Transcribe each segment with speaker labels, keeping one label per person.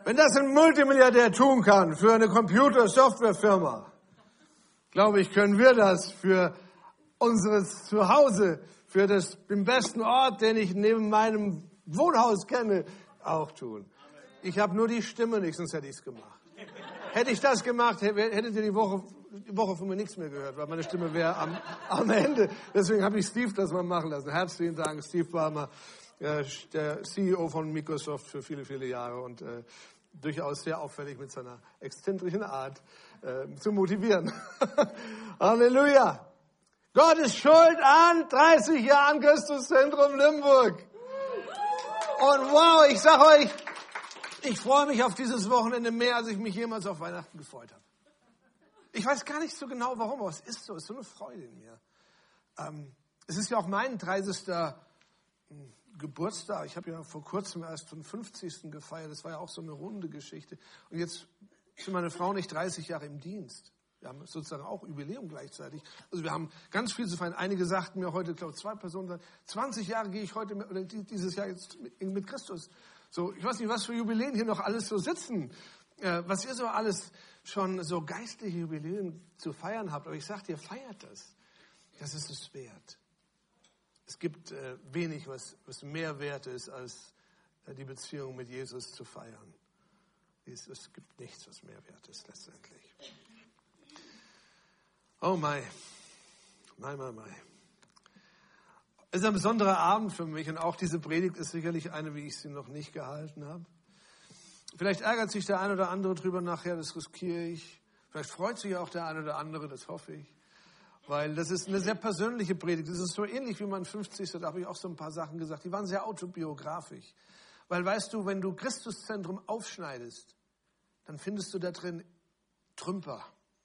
Speaker 1: Wenn das ein Multimilliardär tun kann für eine Computer-Software-Firma, glaube ich, können wir das für unseres Zuhause, für den besten Ort, den ich neben meinem Wohnhaus kenne, auch tun. Ich habe nur die Stimme nicht, sonst hätte ich es gemacht. Hätte ich das gemacht, hättet ihr die Woche von mir nichts mehr gehört, weil meine Stimme wäre am Ende. Deswegen habe ich Steve das mal machen lassen. Herzlichen Dank. Steve war mal der CEO von Microsoft für viele, viele Jahre und durchaus sehr auffällig mit seiner exzentrischen Art zu motivieren. Halleluja. Gott ist schuld an 30 Jahren Christuszentrum Limburg. Und wow, ich sag euch, ich freue mich auf dieses Wochenende mehr, als ich mich jemals auf Weihnachten gefreut habe. Ich weiß gar nicht so genau, warum, aber es ist so eine Freude in mir. Es ist ja auch mein 30. Geburtstag. Ich habe ja vor kurzem erst den 50. gefeiert. Das war ja auch so eine runde Geschichte. Und jetzt sind meine Frau und ich 30 Jahre im Dienst. Wir haben sozusagen auch Jubiläum gleichzeitig. Also wir haben ganz viel zu feiern. Einige sagten mir heute, ich glaube 2 Personen, 20 Jahre gehe ich heute, oder dieses Jahr jetzt mit Christus. So, ich weiß nicht, was für Jubiläen hier noch alles so sitzen. Was ihr so alles schon so geistliche Jubiläen zu feiern habt. Aber ich sage dir, feiert das. Das ist es wert. Es gibt wenig, was mehr wert ist, als die Beziehung mit Jesus zu feiern. Es gibt nichts, was mehr wert ist letztendlich. Oh mein. Es ist ein besonderer Abend für mich und auch diese Predigt ist sicherlich eine, wie ich sie noch nicht gehalten habe. Vielleicht ärgert sich der eine oder andere drüber nachher, das riskiere ich. Vielleicht freut sich auch der eine oder andere, das hoffe ich. Weil das ist eine sehr persönliche Predigt. Das ist so ähnlich wie mein 50. Da habe ich auch so ein paar Sachen gesagt. Die waren sehr autobiografisch. Weil weißt du, wenn du Christuszentrum aufschneidest, dann findest du da drin Trümper.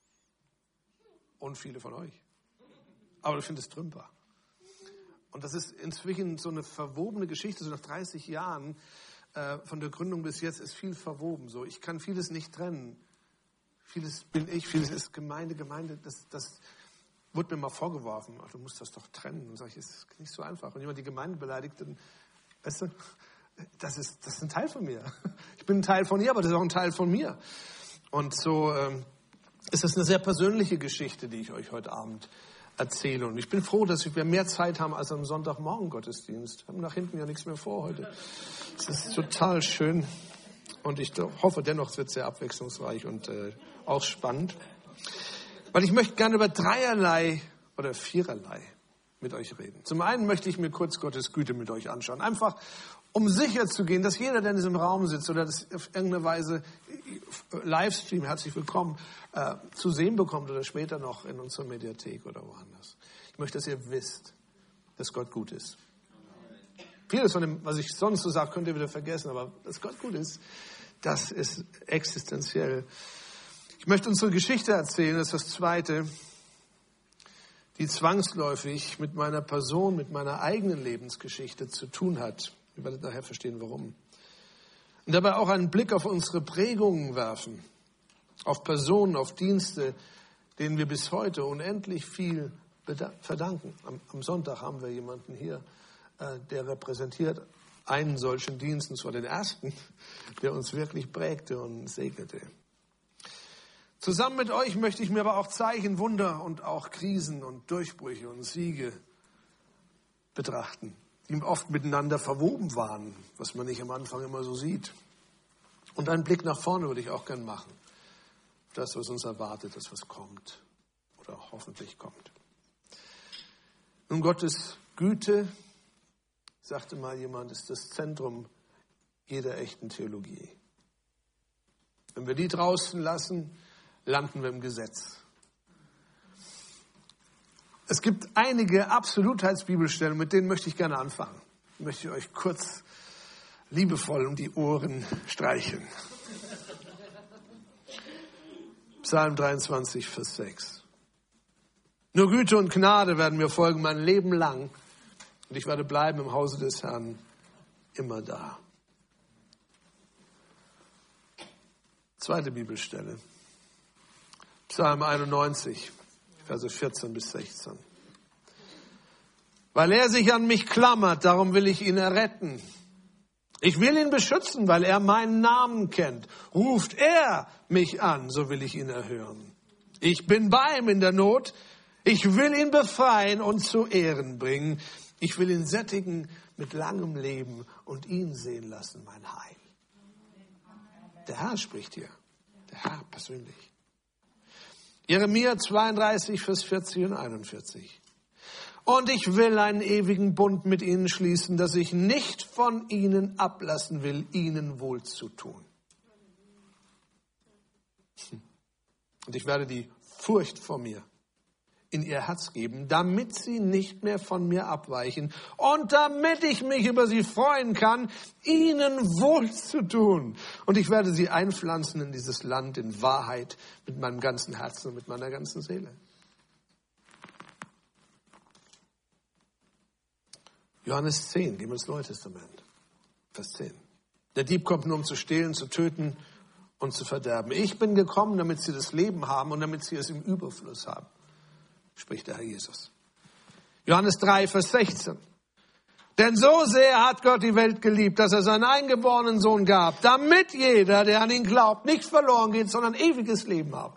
Speaker 1: Und viele von euch. Aber du findest Trümper. Und das ist inzwischen so eine verwobene Geschichte. So nach 30 Jahren von der Gründung bis jetzt ist viel verwoben. So, ich kann vieles nicht trennen. Vieles bin ich, vieles ist Gemeinde. Das wurde mir mal vorgeworfen. Ach, du musst das doch trennen. Und sage ich, ist nicht so einfach. Wenn jemand die Gemeinde beleidigt, dann, weißt du, das ist ein Teil von mir. Ich bin ein Teil von ihr, aber das ist auch ein Teil von mir. Und so ist das eine sehr persönliche Geschichte, die ich euch heute Abend erzähle. Und ich bin froh, dass wir mehr Zeit haben als am Sonntagmorgen Gottesdienst. Wir haben nach hinten ja nichts mehr vor heute. Es ist total schön. Und ich hoffe dennoch, es wird sehr abwechslungsreich und auch spannend. Weil ich möchte gerne über dreierlei oder viererlei mit euch reden. Zum einen möchte ich mir kurz Gottes Güte mit euch anschauen. Einfach, um sicher zu gehen, dass jeder, der in diesem Raum sitzt oder das auf irgendeine Weise Livestream, herzlich willkommen, zu sehen bekommt oder später noch in unserer Mediathek oder woanders. Ich möchte, dass ihr wisst, dass Gott gut ist. Vieles von dem, was ich sonst so sage, könnt ihr wieder vergessen, aber dass Gott gut ist, das ist existenziell. Ich möchte unsere Geschichte erzählen, das ist das Zweite, die zwangsläufig mit meiner Person, mit meiner eigenen Lebensgeschichte zu tun hat. Ihr werdet nachher verstehen, warum. Und dabei auch einen Blick auf unsere Prägungen werfen, auf Personen, auf Dienste, denen wir bis heute unendlich viel verdanken. Am Sonntag haben wir jemanden hier, der repräsentiert einen solchen Dienst, und zwar den ersten, der uns wirklich prägte und segnete. Zusammen mit euch möchte ich mir aber auch Zeichen, Wunder und auch Krisen und Durchbrüche und Siege betrachten, die oft miteinander verwoben waren, was man nicht am Anfang immer so sieht. Und einen Blick nach vorne würde ich auch gern machen. Das, was uns erwartet, das, was kommt oder hoffentlich kommt. Nun, Gottes Güte, sagte mal jemand, ist das Zentrum jeder echten Theologie. Wenn wir die draußen lassen, landen wir im Gesetz. Es gibt einige Absolutheitsbibelstellen, mit denen möchte ich gerne anfangen. Ich möchte euch kurz liebevoll um die Ohren streicheln. Psalm 23, Vers 6. Nur Güte und Gnade werden mir folgen mein Leben lang und ich werde bleiben im Hause des Herrn immer da. Zweite Bibelstelle. Psalm 91, Verse 14 bis 16. Weil er sich an mich klammert, darum will ich ihn erretten. Ich will ihn beschützen, weil er meinen Namen kennt. Ruft er mich an, so will ich ihn erhören. Ich bin bei ihm in der Not. Ich will ihn befreien und zu Ehren bringen. Ich will ihn sättigen mit langem Leben und ihn sehen lassen, mein Heil. Der Herr spricht hier. Der Herr persönlich. Jeremia 32, Vers 40 und 41. Und ich will einen ewigen Bund mit ihnen schließen, dass ich nicht von ihnen ablassen will, ihnen wohl zu tun. Und ich werde die Furcht vor mir in ihr Herz geben, damit sie nicht mehr von mir abweichen und damit ich mich über sie freuen kann, ihnen wohl zu tun. Und ich werde sie einpflanzen in dieses Land in Wahrheit mit meinem ganzen Herzen und mit meiner ganzen Seele. Johannes 10, gehen wir ins Neue Testament, Vers 10. Der Dieb kommt nur, um zu stehlen, zu töten und zu verderben. Ich bin gekommen, damit sie das Leben haben und damit sie es im Überfluss haben, spricht der Herr Jesus. Johannes 3, Vers 16. Denn so sehr hat Gott die Welt geliebt, dass er seinen eingeborenen Sohn gab, damit jeder, der an ihn glaubt, nicht verloren geht, sondern ewiges Leben habe.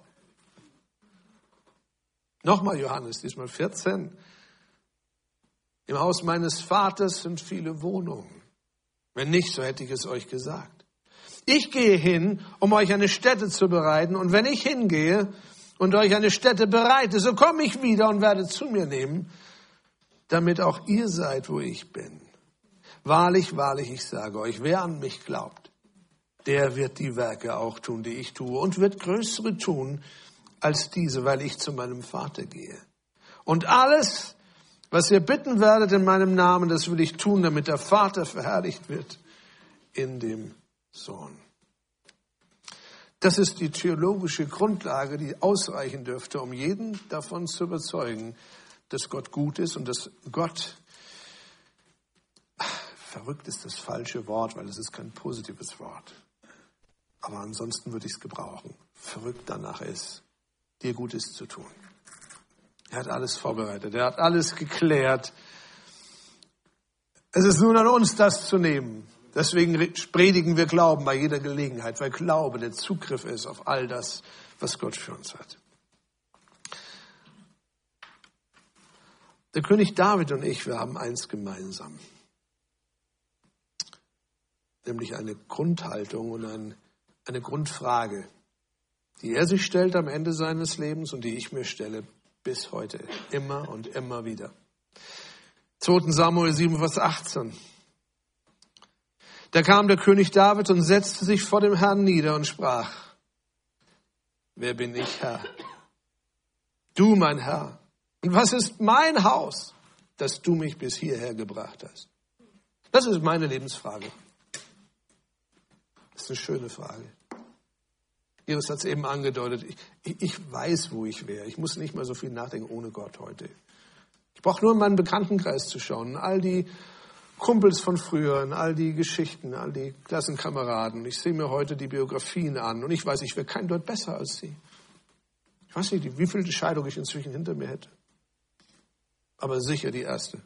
Speaker 1: Nochmal Johannes, diesmal 14. Im Haus meines Vaters sind viele Wohnungen. Wenn nicht, so hätte ich es euch gesagt. Ich gehe hin, um euch eine Stätte zu bereiten. Und wenn ich hingehe und euch eine Stätte bereite, so komme ich wieder und werde zu mir nehmen, damit auch ihr seid, wo ich bin. Wahrlich, wahrlich, ich sage euch, wer an mich glaubt, der wird die Werke auch tun, die ich tue, und wird größere tun als diese, weil ich zu meinem Vater gehe. Und alles, was ihr bitten werdet in meinem Namen, das will ich tun, damit der Vater verherrlicht wird in dem Sohn. Das ist die theologische Grundlage, die ausreichen dürfte, um jeden davon zu überzeugen, dass Gott gut ist und dass Gott, verrückt ist das falsche Wort, weil es ist kein positives Wort. Aber ansonsten würde ich es gebrauchen. Verrückt danach ist, dir Gutes zu tun. Er hat alles vorbereitet, er hat alles geklärt. Es ist nun an uns, das zu nehmen. Deswegen predigen wir Glauben bei jeder Gelegenheit, weil Glaube der Zugriff ist auf all das, was Gott für uns hat. Der König David und ich, wir haben eins gemeinsam. Nämlich eine Grundhaltung und eine Grundfrage, die er sich stellt am Ende seines Lebens und die ich mir stelle bis heute, immer und immer wieder. 2. Samuel 7, Vers 18. Da kam der König David und setzte sich vor dem Herrn nieder und sprach: Wer bin ich, Herr? Du, mein Herr. Und was ist mein Haus, dass du mich bis hierher gebracht hast? Das ist meine Lebensfrage. Das ist eine schöne Frage. Jesus hat es eben angedeutet. Ich weiß, wo ich wäre. Ich muss nicht mal so viel nachdenken ohne Gott heute. Ich brauche nur in meinen Bekanntenkreis zu schauen. In all die Kumpels von früher, in all die Geschichten, all die Klassenkameraden. Ich sehe mir heute die Biografien an und ich weiß, ich wäre kein Deut besser als sie. Ich weiß nicht, wie viel Scheidung ich inzwischen hinter mir hätte. Aber sicher die erste.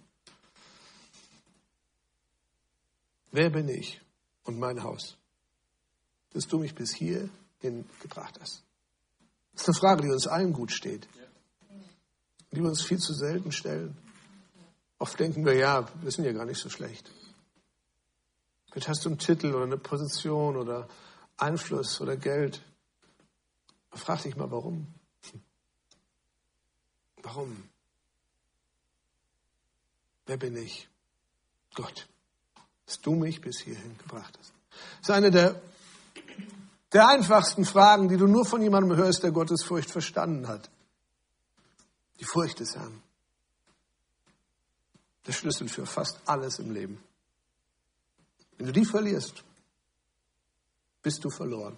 Speaker 1: Wer bin ich und mein Haus, dass du mich bis hierhin gebracht hast? Das ist eine Frage, die uns allen gut steht. Die wir uns viel zu selten stellen. Oft denken wir, ja, wir sind ja gar nicht so schlecht. Vielleicht hast du einen Titel oder eine Position oder Einfluss oder Geld. Frag dich mal, warum? Warum? Wer bin ich? Gott, dass du mich bis hierhin gebracht hast. Das ist eine der einfachsten Fragen, die du nur von jemandem hörst, der Gottesfurcht verstanden hat. Die Furcht des Herrn. Der Schlüssel für fast alles im Leben. Wenn du die verlierst, bist du verloren.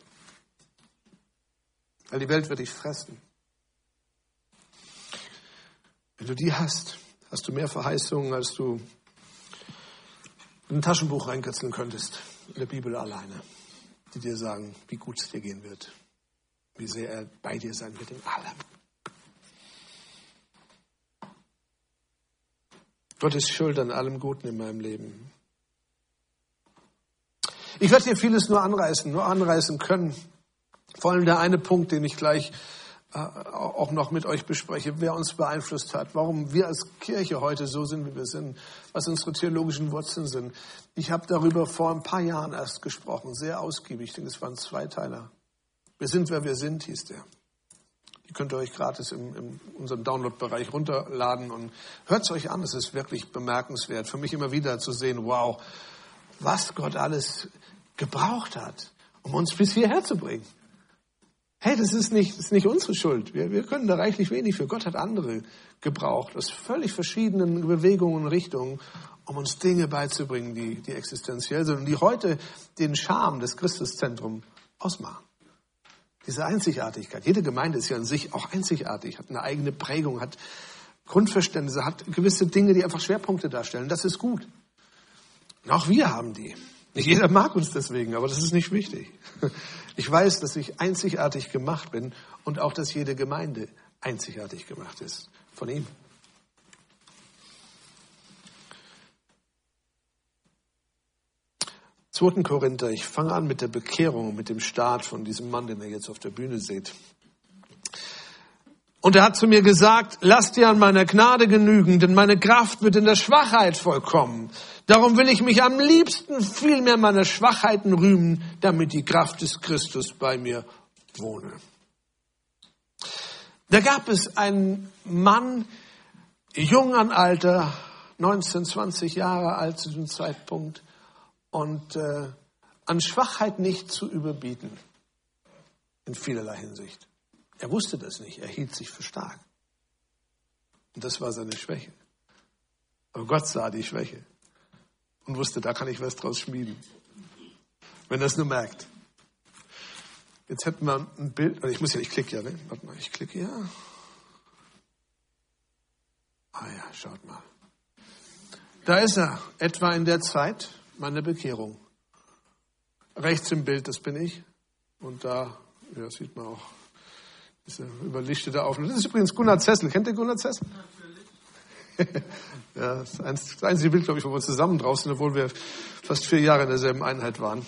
Speaker 1: Weil die Welt wird dich fressen. Wenn du die hast, hast du mehr Verheißungen, als du in ein Taschenbuch reinkritzeln könntest, in der Bibel alleine, die dir sagen, wie gut es dir gehen wird, wie sehr er bei dir sein wird in allem. Gott ist schuld an allem Guten in meinem Leben. Ich werde hier vieles nur anreißen können. Vor allem der eine Punkt, den ich gleich auch noch mit euch bespreche, wer uns beeinflusst hat, warum wir als Kirche heute so sind, wie wir sind, was unsere theologischen Wurzeln sind. Ich habe darüber vor ein paar Jahren erst gesprochen, sehr ausgiebig. Ich denke, es waren 2 Teiler. Wir sind, wer wir sind, hieß der. Die könnt ihr euch gratis in unserem Download-Bereich runterladen und hört es euch an. Es ist wirklich bemerkenswert, für mich immer wieder zu sehen, wow, was Gott alles gebraucht hat, um uns bis hierher zu bringen. Hey, das ist nicht unsere Schuld. Wir können da reichlich wenig für. Gott hat andere gebraucht, aus völlig verschiedenen Bewegungen und Richtungen, um uns Dinge beizubringen, die existenziell sind und die heute den Charme des Christuszentrums ausmachen. Diese Einzigartigkeit. Jede Gemeinde ist ja in sich auch einzigartig, hat eine eigene Prägung, hat Grundverständnisse, hat gewisse Dinge, die einfach Schwerpunkte darstellen. Das ist gut. Und auch wir haben die. Nicht jeder mag uns deswegen, aber das ist nicht wichtig. Ich weiß, dass ich einzigartig gemacht bin und auch, dass jede Gemeinde einzigartig gemacht ist von ihm. Zweiten Korinther, ich fange an mit der Bekehrung, mit dem Start von diesem Mann, den ihr jetzt auf der Bühne seht. Und er hat zu mir gesagt, lass dir an meiner Gnade genügen, denn meine Kraft wird in der Schwachheit vollkommen. Darum will ich mich am liebsten viel mehr meiner Schwachheiten rühmen, damit die Kraft des Christus bei mir wohne. Da gab es einen Mann, jung an Alter, 19, 20 Jahre alt zu diesem Zeitpunkt, und an Schwachheit nicht zu überbieten, in vielerlei Hinsicht. Er wusste das nicht, er hielt sich für stark. Und das war seine Schwäche. Aber Gott sah die Schwäche und wusste, da kann ich was draus schmieden. Wenn er es nur merkt. Jetzt hätten wir ein Bild, ich klicke ja, ne? Warte mal, ich klicke ja. Ah ja, schaut mal. Da ist er, etwa in der Zeit meiner Bekehrung. Rechts im Bild, das bin ich. Und da, ja, sieht man auch, diese überlichtete Aufnahme. Das ist übrigens Gunnar Zessel. Kennt ihr Gunnar Zessel? Natürlich. Ja, das einzige Bild, glaube ich, wo wir zusammen drauf sind, obwohl wir fast 4 Jahre in derselben Einheit waren.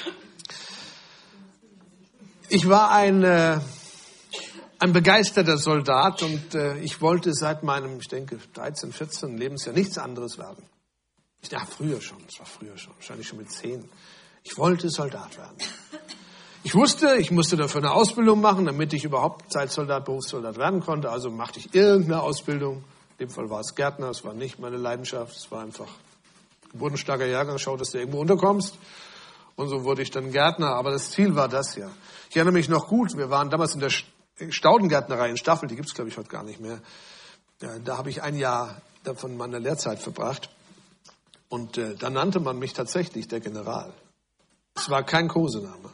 Speaker 1: Ich war ein begeisterter Soldat und ich wollte seit meinem, ich denke, 13, 14 Lebensjahr nichts anderes werden. Früher schon, wahrscheinlich schon mit 10. Ich wollte Soldat werden. Ich wusste, ich musste dafür eine Ausbildung machen, damit ich überhaupt Zeitsoldat, Berufssoldat werden konnte. Also machte ich irgendeine Ausbildung. In dem Fall war es Gärtner, es war nicht meine Leidenschaft. Es war einfach geburtenstarker Jahrgang, schau, dass du irgendwo unterkommst. Und so wurde ich dann Gärtner. Aber das Ziel war das ja. Ich erinnere mich noch gut, wir waren damals in der Staudengärtnerei in Staffel, die gibt es, glaube ich, heute gar nicht mehr. Ja, da habe ich ein Jahr von meiner Lehrzeit verbracht. Und da nannte man mich tatsächlich der General. Es war kein Kosename.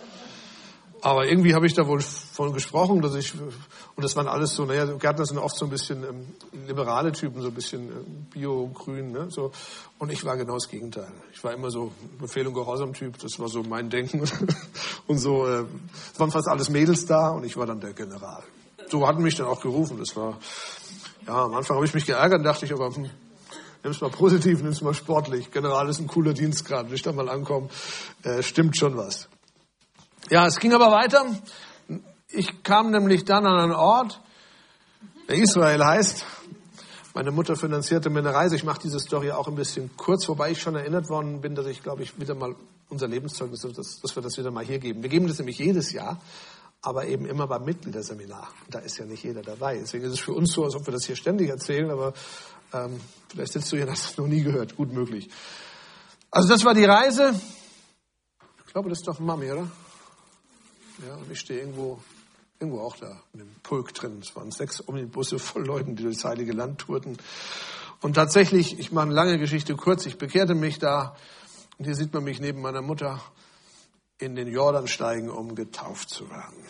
Speaker 1: Aber irgendwie habe ich da wohl von gesprochen, und das waren alles so, Gärtner sind oft so ein bisschen liberale Typen, so ein bisschen bio-grün, ne, so. Und ich war genau das Gegenteil. Ich war immer so Befehl- und Gehorsam-Typ, das war so mein Denken. Und so, es waren fast alles Mädels da und ich war dann der General. So hatten mich dann auch gerufen, das war, ja, am Anfang habe ich mich geärgert, dachte ich aber, nimm's mal positiv, nimm's mal sportlich. General ist ein cooler Dienstgrad, wenn ich da mal ankomme, stimmt schon was. Ja, es ging aber weiter. Ich kam nämlich dann an einen Ort, der Israel heißt. Meine Mutter finanzierte mir eine Reise. Ich mache diese Story auch ein bisschen kurz, wobei ich schon erinnert worden bin, dass ich, glaube ich, wieder mal unser Lebenszeugnis, dass wir das wieder mal hier geben. Wir geben das nämlich jedes Jahr, aber eben immer beim Mitgliederseminar. Da ist ja nicht jeder dabei. Deswegen ist es für uns so, als ob wir das hier ständig erzählen, aber vielleicht sitzt du hier und hast es noch nie gehört. Gut möglich. Also das war die Reise. Ich glaube, das ist doch Mami, oder? Ja, und ich stehe irgendwo auch da in dem Pulk drin. Es waren 6 Omnibusse voll Leuten, die durchs Heilige Land tourten. Und tatsächlich, ich mache eine lange Geschichte kurz, ich bekehrte mich da. Und hier sieht man mich neben meiner Mutter in den Jordan steigen, um getauft zu werden.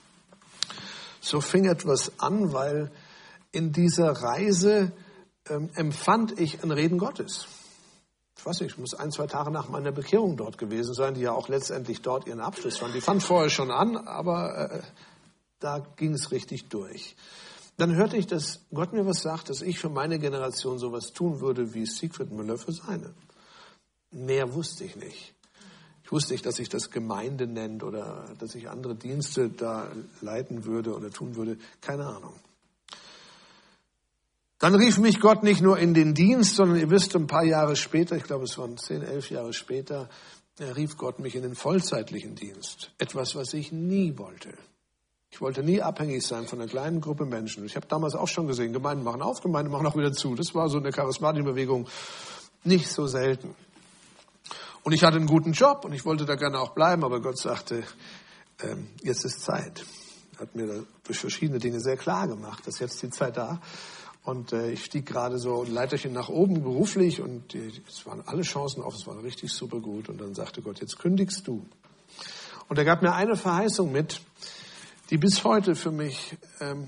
Speaker 1: So fing etwas an, weil in dieser Reise empfand ich ein Reden Gottes. Ich weiß nicht, ich muss 1, 2 Tage nach meiner Bekehrung dort gewesen sein, die ja auch letztendlich dort ihren Abschluss fand. Die fand vorher schon an, aber da ging es richtig durch. Dann hörte ich, dass Gott mir was sagt, dass ich für meine Generation sowas tun würde wie Siegfried Müller für seine. Mehr wusste ich nicht. Ich wusste nicht, dass sich das Gemeinde nennt oder dass ich andere Dienste da leiten würde oder tun würde. Keine Ahnung. Dann rief mich Gott nicht nur in den Dienst, sondern ihr wisst, ein paar Jahre später, ich glaube es waren 10, 11 Jahre später, rief Gott mich in den vollzeitlichen Dienst. Etwas, was ich nie wollte. Ich wollte nie abhängig sein von einer kleinen Gruppe Menschen. Ich habe damals auch schon gesehen, Gemeinden machen auf, Gemeinden machen auch wieder zu. Das war so eine charismatische Bewegung, nicht so selten. Und ich hatte einen guten Job und ich wollte da gerne auch bleiben, aber Gott sagte, jetzt ist Zeit. Er hat mir durch verschiedene Dinge sehr klar gemacht, dass jetzt die Zeit da. Und ich stieg gerade so ein Leiterchen nach oben beruflich und es waren alle Chancen auf, es war richtig super gut. Und dann sagte Gott, jetzt kündigst du. Und er gab mir eine Verheißung mit, die bis heute für mich,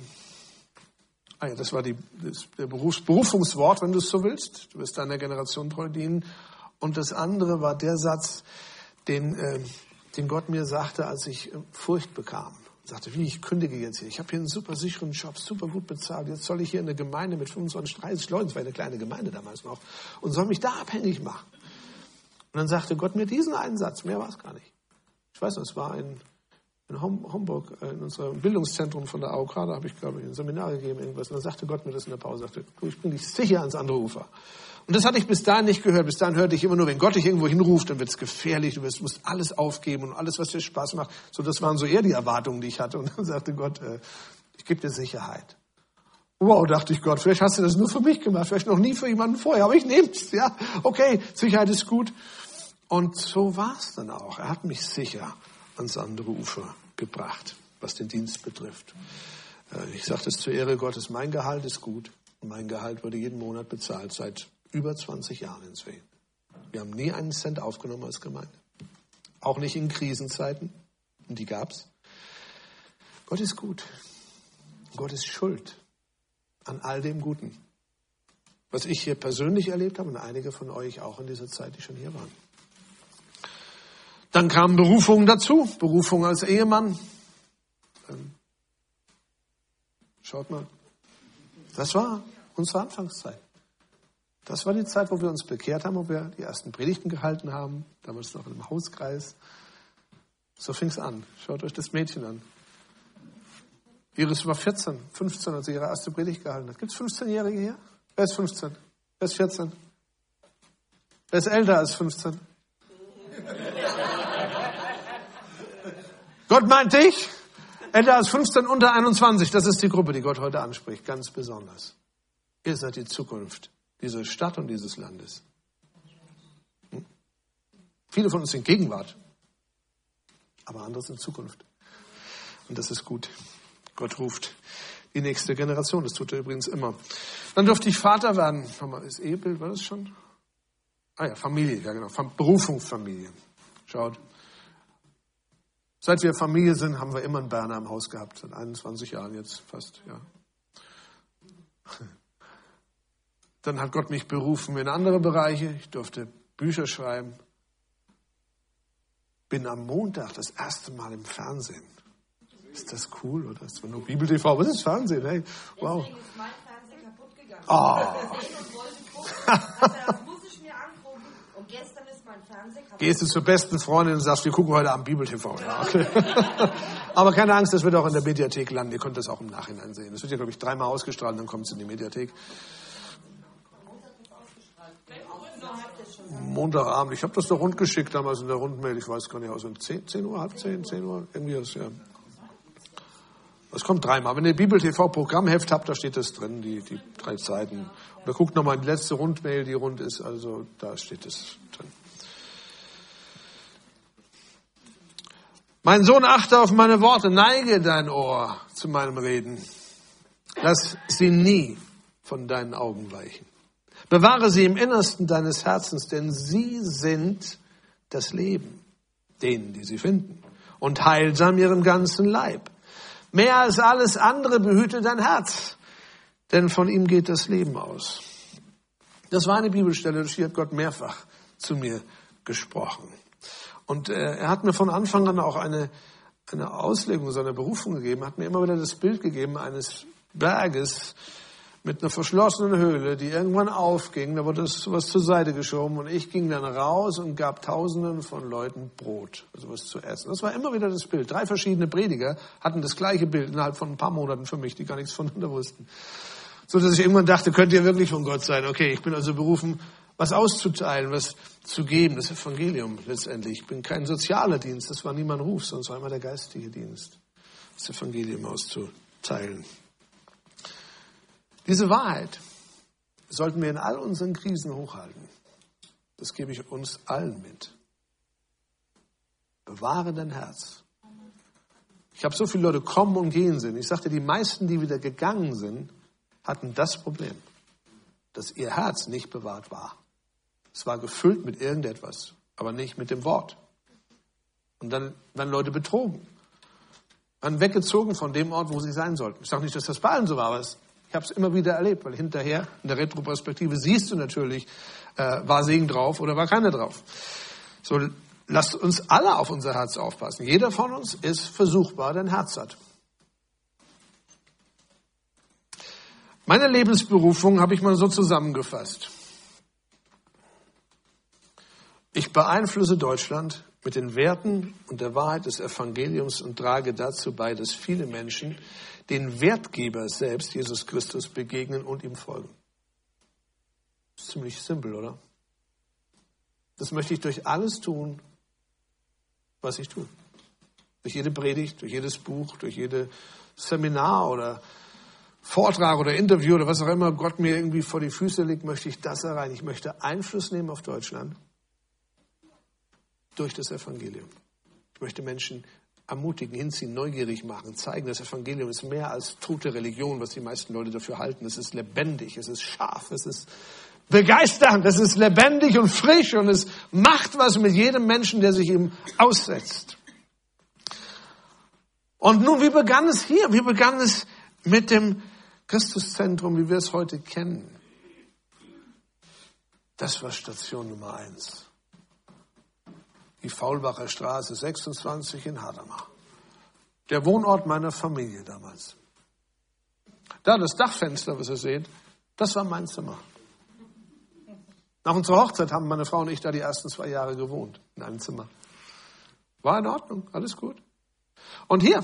Speaker 1: das war der Berufungswort, wenn du es so willst. Du wirst deiner Generation treu dienen. Und das andere war der Satz, den Gott mir sagte, als ich Furcht bekam. Sagte, ich kündige jetzt hier. Ich habe hier einen super sicheren Job, super gut bezahlt. Jetzt soll ich hier in eine Gemeinde mit 25, 30 Leuten, das war eine kleine Gemeinde damals noch, und soll mich da abhängig machen. Und dann sagte Gott mir diesen einen Satz, mehr war es gar nicht. Ich weiß noch, es war in Homburg, in unserem Bildungszentrum von der AOK, da habe ich, glaube ich, ein Seminar gegeben, irgendwas. Und dann sagte Gott mir das in der Pause, sagte, ich bringe dich sicher ans andere Ufer. Und das hatte ich bis dahin nicht gehört. Bis dahin hörte ich immer nur, wenn Gott dich irgendwo hinruft, dann wird es gefährlich, du musst alles aufgeben und alles, was dir Spaß macht. So, das waren so eher die Erwartungen, die ich hatte. Und dann sagte Gott, ich gebe dir Sicherheit. Wow, dachte ich, Gott, vielleicht hast du das nur für mich gemacht, vielleicht noch nie für jemanden vorher, aber ich nehme es, ja. Okay, Sicherheit ist gut. Und so war es dann auch. Er hat mich sicher ans andere Ufer gebracht, was den Dienst betrifft. Ich sage das zur Ehre Gottes, mein Gehalt ist gut. Und mein Gehalt wurde jeden Monat bezahlt, seit über 20 Jahren in Sveen. Wir haben nie einen Cent aufgenommen als Gemeinde. Auch nicht in Krisenzeiten. Und die gab's. Gott ist gut. Gott ist schuld an all dem Guten. Was ich hier persönlich erlebt habe und einige von euch auch in dieser Zeit, die schon hier waren. Dann kamen Berufungen dazu. Berufung als Ehemann. Schaut mal. Das war unsere Anfangszeit. Das war die Zeit, wo wir uns bekehrt haben, wo wir die ersten Predigten gehalten haben. Damals noch im Hauskreis. So fing es an. Schaut euch das Mädchen an. Iris war 14, 15, als sie ihre erste Predigt gehalten hat. Gibt es 15-Jährige hier? Wer ist 15? Wer ist 14? Wer ist älter als 15? Gott meint dich, älter als 15, unter 21. Das ist die Gruppe, die Gott heute anspricht, ganz besonders. Ihr seid die Zukunft dieser Stadt und dieses Landes. Viele von uns sind Gegenwart, aber andere sind Zukunft. Und das ist gut. Gott ruft die nächste Generation. Das tut er übrigens immer. Dann durfte ich Vater werden. Ist Ehebild, war das schon? Familie, ja genau. Berufung, Familie. Schaut. Seit wir Familie sind, haben wir immer einen Berner im Haus gehabt. Seit 21 Jahren jetzt fast, ja. Dann hat Gott mich berufen in andere Bereiche. Ich durfte Bücher schreiben. Bin am Montag das erste Mal im Fernsehen. Ist das cool, oder? Ist zwar nur Bibel-TV, was ist Fernsehen? Hey, wow.
Speaker 2: Deswegen ist mein Fernseher kaputt gegangen.
Speaker 1: Oh.
Speaker 2: Ich wollte gucken, das muss ich mir angucken. Und gestern ist mein Fernseher kaputt.
Speaker 1: Gehst du zur besten Freundin und sagst, wir gucken heute Abend Bibel-TV. Ja, okay. Aber keine Angst, das wird auch in der Mediathek landen. Ihr könnt das auch im Nachhinein sehen. Das wird ja, glaube ich, 3-mal ausgestrahlt, dann kommt es in die Mediathek. Montagabend. Ich habe das doch rundgeschickt damals in der Rundmail. Ich weiß gar nicht, also 10 Uhr, halb 10 Uhr, irgendwie das, ja. Das kommt 3-mal. Wenn ihr Bibel-TV-Programmheft habt, da steht das drin, die 3 Seiten. Und da guckt nochmal in die letzte Rundmail, die rund ist, also da steht es drin. Mein Sohn, achte auf meine Worte, neige dein Ohr zu meinem Reden. Lass sie nie von deinen Augen weichen. Bewahre sie im Innersten deines Herzens, denn sie sind das Leben, denen, die sie finden, und heilsam ihrem ganzen Leib. Mehr als alles andere behüte dein Herz, denn von ihm geht das Leben aus. Das war eine Bibelstelle, die hat Gott mehrfach zu mir gesprochen. Und er hat mir von Anfang an auch eine Auslegung seiner Berufung gegeben, hat mir immer wieder das Bild gegeben eines Berges, mit einer verschlossenen Höhle, die irgendwann aufging. Da wurde sowas zur Seite geschoben und ich ging dann raus und gab Tausenden von Leuten Brot, also was zu essen. Das war immer wieder das Bild. 3 verschiedene Prediger hatten das gleiche Bild innerhalb von ein paar Monaten für mich, die gar nichts voneinander wussten. So dass ich irgendwann dachte, könnt ihr wirklich von Gott sein? Okay, ich bin also berufen, was auszuteilen, was zu geben, das Evangelium letztendlich. Ich bin kein sozialer Dienst, das war nie mein Ruf, sondern es war immer der geistige Dienst, das Evangelium auszuteilen. Diese Wahrheit sollten wir in all unseren Krisen hochhalten. Das gebe ich uns allen mit. Bewahre dein Herz. Ich habe so viele Leute kommen und gehen sehen. Ich sagte, die meisten, die wieder gegangen sind, hatten das Problem, dass ihr Herz nicht bewahrt war. Es war gefüllt mit irgendetwas, aber nicht mit dem Wort. Und dann werden Leute betrogen. Waren weggezogen von dem Ort, wo sie sein sollten. Ich sage nicht, dass das bei allen so war, aber ich habe es immer wieder erlebt, weil hinterher in der Retroperspektive siehst du natürlich, war Segen drauf oder war keiner drauf. So, lasst uns alle auf unser Herz aufpassen. Jeder von uns ist versuchbar, der ein Herz hat. Meine Lebensberufung habe ich mal so zusammengefasst. Ich beeinflusse Deutschland mit den Werten und der Wahrheit des Evangeliums und trage dazu bei, dass viele Menschen den Wertgeber selbst, Jesus Christus, begegnen und ihm folgen. Das ist ziemlich simpel, oder? Das möchte ich durch alles tun, was ich tue. Durch jede Predigt, durch jedes Buch, durch jedes Seminar oder Vortrag oder Interview oder was auch immer Gott mir irgendwie vor die Füße legt, möchte ich das erreichen. Ich möchte Einfluss nehmen auf Deutschland durch das Evangelium. Ich möchte Menschen ermutigen, hinziehen, neugierig machen, zeigen, das Evangelium ist mehr als tote Religion, was die meisten Leute dafür halten. Es ist lebendig, es ist scharf, es ist begeisternd, es ist lebendig und frisch und es macht was mit jedem Menschen, der sich ihm aussetzt. Und nun, wie begann es hier? Wie begann es mit dem Christuszentrum, wie wir es heute kennen? Das war Station Nummer 1. Die Faulbacher Straße 26 in Hadamar. Der Wohnort meiner Familie damals. Da das Dachfenster, was ihr seht, das war mein Zimmer. Nach unserer Hochzeit haben meine Frau und ich da die ersten 2 Jahre gewohnt, in einem Zimmer. War in Ordnung, alles gut. Und hier,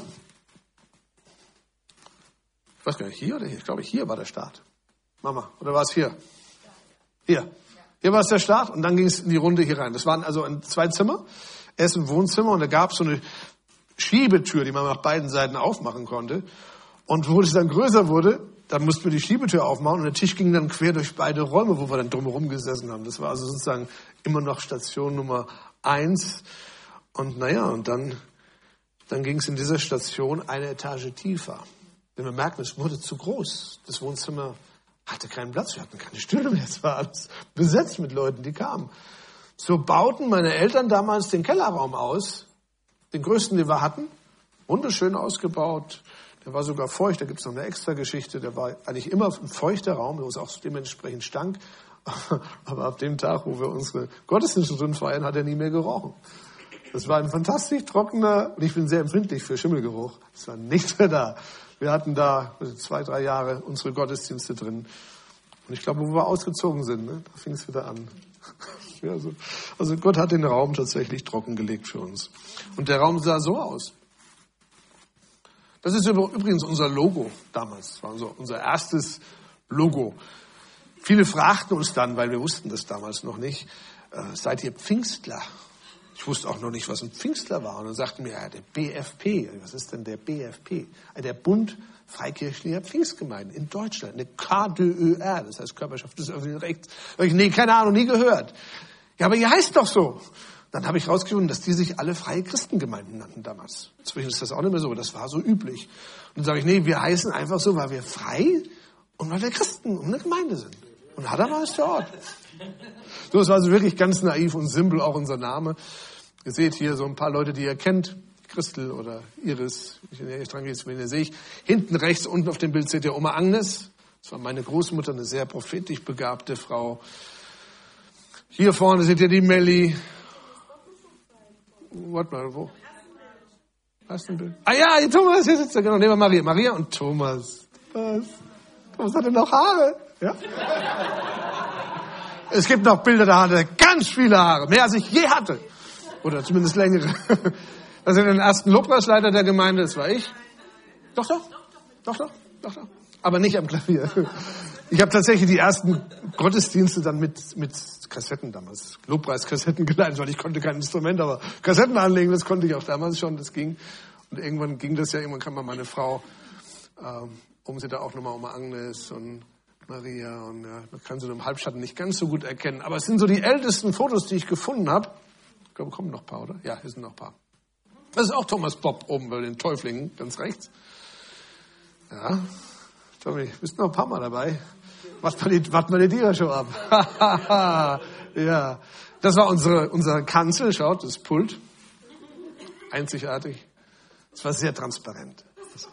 Speaker 1: ich weiß gar nicht, hier oder hier? Ich glaube, hier war der Start. Mama, oder war es hier? Hier. Hier war es der Start und dann ging es in die Runde hier rein. Das waren also 2 Zimmer, erst im Wohnzimmer und da gab es so eine Schiebetür, die man nach beiden Seiten aufmachen konnte. Und wo es dann größer wurde, dann mussten wir die Schiebetür aufmachen und der Tisch ging dann quer durch beide Räume, wo wir dann drumherum gesessen haben. Das war also sozusagen immer noch Station Nummer 1. Und naja, und dann ging es in dieser Station eine Etage tiefer. Denn wir merken, es wurde zu groß. Das Wohnzimmer hatte keinen Platz, wir hatten keine Stühle mehr. Es war alles besetzt mit Leuten, die kamen. So bauten meine Eltern damals den Kellerraum aus, den größten, den wir hatten, wunderschön ausgebaut. Der war sogar feucht, da gibt es noch eine extra Geschichte. Der war eigentlich immer ein feuchter Raum, wo es auch dementsprechend stank. Aber ab dem Tag, wo wir unsere Gottesdienste drin feiern, hat er nie mehr gerochen. Das war ein fantastisch trockener, und ich bin sehr empfindlich für Schimmelgeruch. Es war nichts mehr da. Wir hatten da 2, 3 Jahre unsere Gottesdienste drin. Und ich glaube, wo wir ausgezogen sind, da fing es wieder an. Ja, also Gott hat den Raum tatsächlich trockengelegt für uns. Und der Raum sah so aus. Das ist übrigens unser Logo damals. Das war unser erstes Logo. Viele fragten uns dann, weil wir wussten das damals noch nicht, seid ihr Pfingstler? Ich wusste auch noch nicht, was ein Pfingstler war. Und dann sagten wir, ja, der BFP. Was ist denn der BFP? Der Bund Freikirchlicher Pfingstgemeinden in Deutschland. Eine KDÖR, das heißt Körperschaft des öffentlichen Rechts. Nee, keine Ahnung, nie gehört. Ja, aber ihr heißt doch so. Dann habe ich rausgefunden, dass die sich alle freie Christengemeinden nannten damals. Inzwischen ist das auch nicht mehr so, das war so üblich. Und dann sage ich, nee, wir heißen einfach so, weil wir frei und weil wir Christen und eine Gemeinde sind. Und Hadamar ist der Ort. So, es war also wirklich ganz naiv und simpel, auch unser Name. Ihr seht hier so ein paar Leute, die ihr kennt. Christel oder Iris. Wen sehe ich. Hinten rechts, unten auf dem Bild seht ihr Oma Agnes. Das war meine Großmutter, eine sehr prophetisch begabte Frau. Hier vorne seht ihr die Melli. Warte mal, wo? Hast du ein Bild? Ah ja, Thomas, hier sitzt er, genau, neben Maria. Maria und Thomas. Was? Thomas hatte noch Haare. Ja? Es gibt noch Bilder, da hatte er ganz viele Haare. Mehr als ich je hatte. Oder zumindest längere. Das ist den ersten Lobpreisleiter der Gemeinde, das war ich. Doch. Aber nicht am Klavier. Ich habe tatsächlich die ersten Gottesdienste dann mit Kassetten damals, Lobpreiskassetten geleitet, weil ich konnte kein Instrument, aber Kassetten anlegen, das konnte ich auch damals schon, das ging. Und irgendwann ging das ja, irgendwann kam mal meine Frau, sie da auch nochmal um Agnes und Maria und ja, man kann sie nur im Halbschatten nicht ganz so gut erkennen. Aber es sind so die ältesten Fotos, die ich gefunden habe. Ich glaube, kommen noch ein paar, oder? Ja, hier sind noch ein paar. Das ist auch Thomas Bob oben bei den Täuflingen, ganz rechts. Ja, Tommy, bist noch ein paar Mal dabei. Warten wir die Tiere schon ab. Ja, das war unsere Kanzel, schaut, das Pult. Einzigartig. Es war sehr transparent.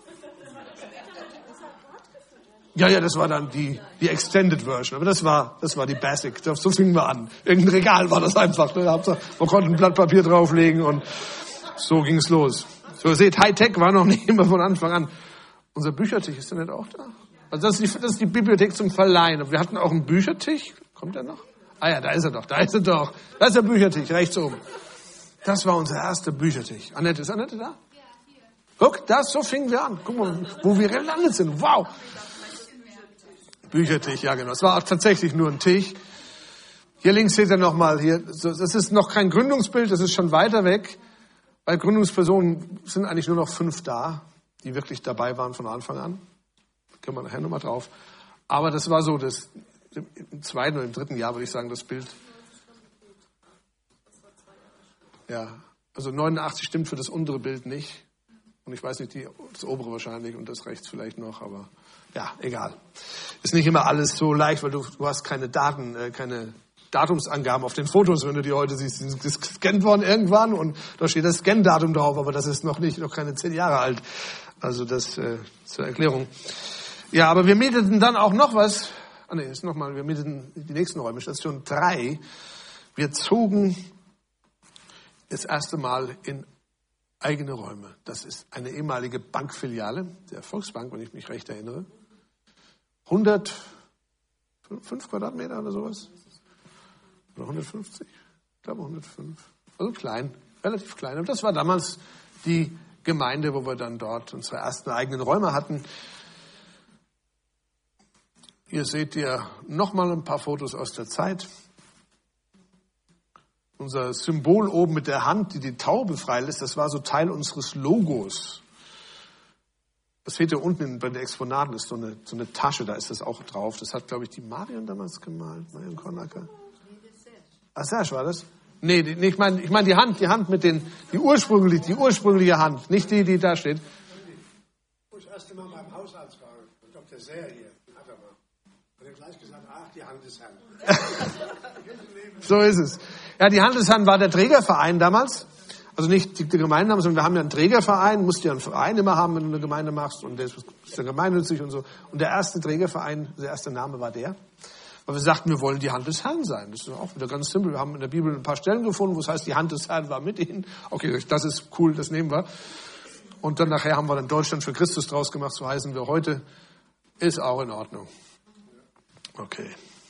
Speaker 1: Ja, das war dann die Extended Version, aber das war die Basic. So fingen wir an. Irgendein Regal war das einfach. Ne? Man konnte ein Blatt Papier drauflegen und so ging es los. So, ihr seht, Hightech war noch nicht immer von Anfang an. Unser Büchertisch, ist der nicht auch da? Also das ist die Bibliothek zum Verleihen. Wir hatten auch einen Büchertisch. Kommt der noch? Ah ja, da ist er doch. Da ist der Büchertisch, rechts oben. Das war unser erster Büchertisch. Annette, ist Annette da? Ja, hier. Guck, so fingen wir an. Guck mal, wo wir gelandet sind. Wow. Büchertisch, ja genau. Es war auch tatsächlich nur ein Tisch. Hier links seht ihr nochmal, das ist noch kein Gründungsbild, das ist schon weiter weg. Bei Gründungspersonen sind eigentlich nur noch 5 da, die wirklich dabei waren von Anfang an. Können wir nachher nochmal drauf. Aber das war so, im 2. oder im 3. Jahr würde ich sagen, das Bild. Ja, also 89 stimmt für das untere Bild nicht. Und ich weiß nicht, das obere wahrscheinlich und das rechts vielleicht noch, aber ja, egal. Ist nicht immer alles so leicht, weil du hast keine Daten, keine Datumsangaben auf den Fotos, wenn du die heute siehst. Die sind gescannt worden irgendwann und da steht das Scan-Datum drauf, aber das ist noch keine 10 Jahre alt. Also das zur Erklärung. Ja, aber wir mieteten dann auch noch was. Wir mieteten die nächsten Räume, Station 3. Wir zogen das erste Mal in eigene Räume. Das ist eine ehemalige Bankfiliale der Volksbank, wenn ich mich recht erinnere. 105 Quadratmeter oder sowas. Oder 150? Ich glaube 105. Also klein, relativ klein. Und das war damals die Gemeinde, wo wir dann dort unsere ersten eigenen Räume hatten. Hier seht ihr nochmal ein paar Fotos aus der Zeit. Unser Symbol oben mit der Hand, die Taube freilässt, das war so Teil unseres Logos. Das seht ihr unten bei den Exponaten, ist so eine Tasche, da ist das auch drauf. Das hat, glaube ich, die Marion damals gemalt, Marion Kornacker. Ah, Serge war das? Nee, ich meine die Hand mit die ursprüngliche Hand, nicht die da steht.
Speaker 3: Wo ich das erste Mal beim Hausarzt war, Dr. Seher hier, hat er mal. Hat er gleich gesagt, die Hand ist Hand.
Speaker 1: So ist es. Ja, die Hand des Herrn war der Trägerverein damals. Also nicht die Gemeinde haben, sondern wir haben ja einen Trägerverein, musst ja einen Verein immer haben, wenn du eine Gemeinde machst und der ist ja gemeinnützig und so. Und der erste Trägerverein, der erste Name war der. Weil wir sagten, wir wollen die Hand des Herrn sein. Das ist auch wieder ganz simpel. Wir haben in der Bibel ein paar Stellen gefunden, wo es heißt, die Hand des Herrn war mit ihnen. Okay, das ist cool, das nehmen wir. Und dann nachher haben wir dann Deutschland für Christus draus gemacht, so heißen wir heute. Ist auch in Ordnung. Okay.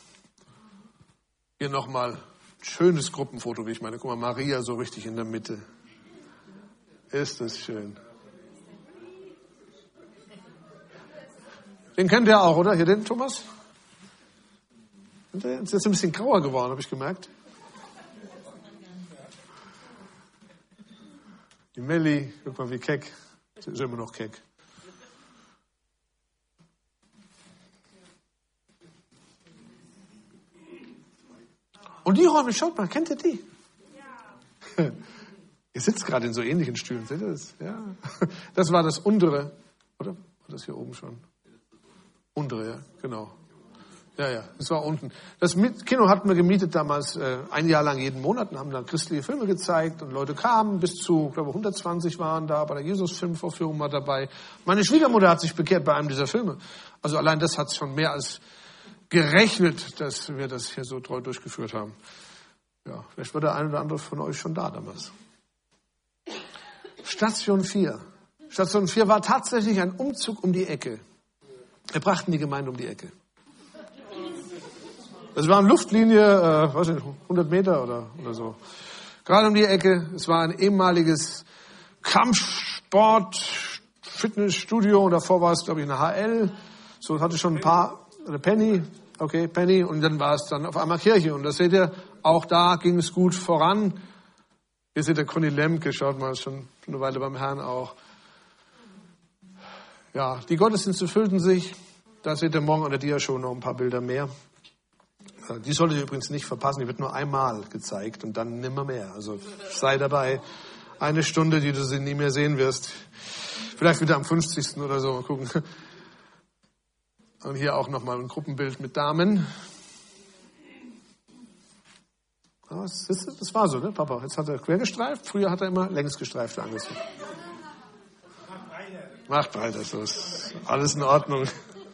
Speaker 1: Hier nochmal schönes Gruppenfoto, wie ich meine. Guck mal, Maria so richtig in der Mitte. Ist das schön. Den kennt ihr auch, oder? Hier den, Thomas? Der ist jetzt ein bisschen grauer geworden, habe ich gemerkt. Die Melli, guck mal, wie keck. Sie ist immer noch keck. Und die Räume, schaut mal, kennt ihr die? Ja. Ihr sitzt gerade in so ähnlichen Stühlen, seht ihr das? Ja. Das war das untere, oder? War das hier oben schon? Untere, ja, genau. Ja, das war unten. Das Kino hatten wir gemietet damals 1 Jahr lang jeden Monat und haben dann christliche Filme gezeigt und Leute kamen, bis zu, ich glaube 120 waren da, bei der Jesus-Filmvorführung mal dabei. Meine Schwiegermutter hat sich bekehrt bei einem dieser Filme. Also allein das hat schon mehr als gerechnet, dass wir das hier so treu durchgeführt haben. Ja, vielleicht war der eine oder andere von euch schon da damals. Station 4. Station 4 war tatsächlich ein Umzug um die Ecke. Wir brachten die Gemeinde um die Ecke. Es war eine Luftlinie, 100 Meter oder so. Gerade um die Ecke. Es war ein ehemaliges Kampfsport, Fitnessstudio. Und davor war es, glaube ich, eine HL. So, hatte schon ein paar, eine Penny. Okay, Penny. Und dann war es dann auf einmal Kirche. Und das seht ihr, auch da ging es gut voran. Hier seht ihr Conny Lemke, schaut mal, schon eine Weile beim Herrn auch. Ja, die Gottesdienste füllten sich. Da seht ihr morgen an der Dia-Show noch ein paar Bilder mehr. Die solltet ihr übrigens nicht verpassen. Die wird nur einmal gezeigt und dann nimmer mehr. Also sei dabei. Eine Stunde, die du sie nie mehr sehen wirst. Vielleicht wieder am 50. oder so. Mal gucken. Und hier auch nochmal ein Gruppenbild mit Damen. Das war so, ne, Papa? Jetzt hat er quer gestreift. Früher hat er immer längs gestreift angezogen. Macht breiter, so ist alles in Ordnung.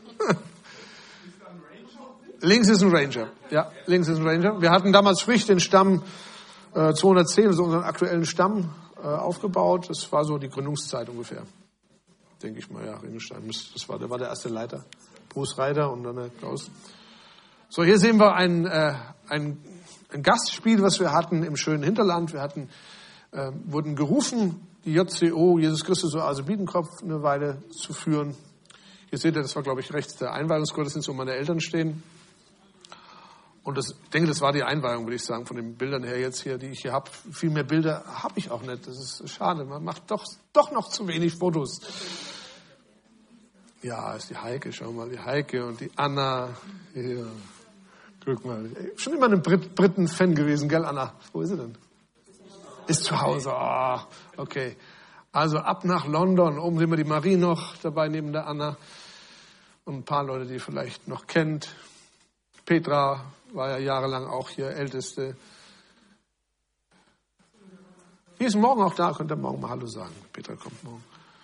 Speaker 1: Links ist ein Ranger. Ja, links ist ein Ranger. Wir hatten damals frisch den Stamm 210, also unseren aktuellen Stamm, aufgebaut. Das war so die Gründungszeit ungefähr. Denke ich mal, ja, Ringelstein. Der war der erste Leiter. Bruce Reiter und dann der Klaus. So, hier sehen wir ein Gastspiel, was wir hatten im schönen Hinterland. Wir wurden gerufen, die JCO, Jesus Christus, also Biedenkopf, eine Weile zu führen. Hier seht ihr, das war, glaube ich, rechts der Einweihungsgottesdienst, wo meine Eltern stehen. Und ich denke, das war die Einweihung, würde ich sagen, von den Bildern her jetzt hier, die ich hier habe. Viel mehr Bilder habe ich auch nicht. Das ist schade. Man macht doch noch zu wenig Fotos. Ja, ist die Heike, schau mal, die Heike und die Anna. Hier. Guck mal. Schon immer ein Briten-Fan gewesen, gell, Anna? Wo ist sie denn? Ist zu Hause. Ah, okay. Also ab nach London. Oben sehen wir die Marie noch dabei neben der Anna. Und ein paar Leute, die ihr vielleicht noch kennt. Petra war ja jahrelang auch hier Älteste. Die ist morgen auch da. Könnt ihr morgen mal Hallo sagen. Petra kommt morgen.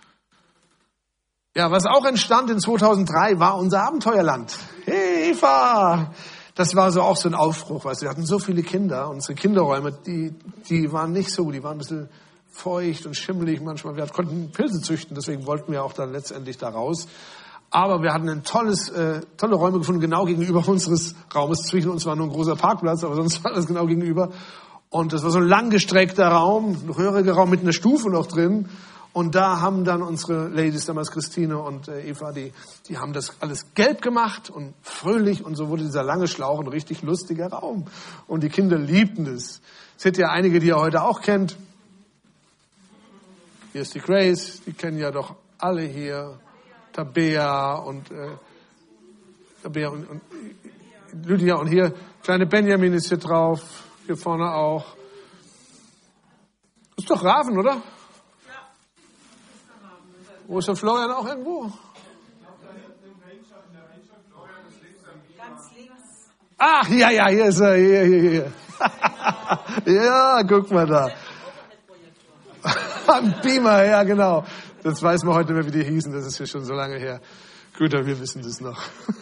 Speaker 1: Ja, was auch entstand in 2003, war unser Abenteuerland. Hey, Eva! Das war auch so ein Aufbruch, weißt du, wir hatten so viele Kinder, unsere Kinderräume, die waren nicht so gut, die waren ein bisschen feucht und schimmelig manchmal. Wir konnten Pilze züchten, deswegen wollten wir auch dann letztendlich da raus. Aber wir hatten tolle Räume gefunden, genau gegenüber unseres Raumes. Zwischen uns war nur ein großer Parkplatz, aber sonst war das genau gegenüber. Und das war so ein langgestreckter Raum, ein röhriger Raum mit einer Stufe noch drin. Und da haben dann unsere Ladies, damals Christine und Eva, die haben das alles gelb gemacht und fröhlich. Und so wurde dieser lange Schlauch ein richtig lustiger Raum. Und die Kinder liebten es. Seht ihr einige, die ihr heute auch kennt. Hier ist die Grace, die kennen ja doch alle hier. Tabea und Lydia. Und hier, kleine Benjamin ist hier drauf. Hier vorne auch. Das ist doch Raven, oder? Wo ist der Florian auch irgendwo? Ach, ja, hier ist er, hier. Ja, guck mal da. Ein Beamer, ja, genau. Das weiß man heute nicht mehr, wie die hießen, das ist ja schon so lange her. Gut, aber wir wissen das noch.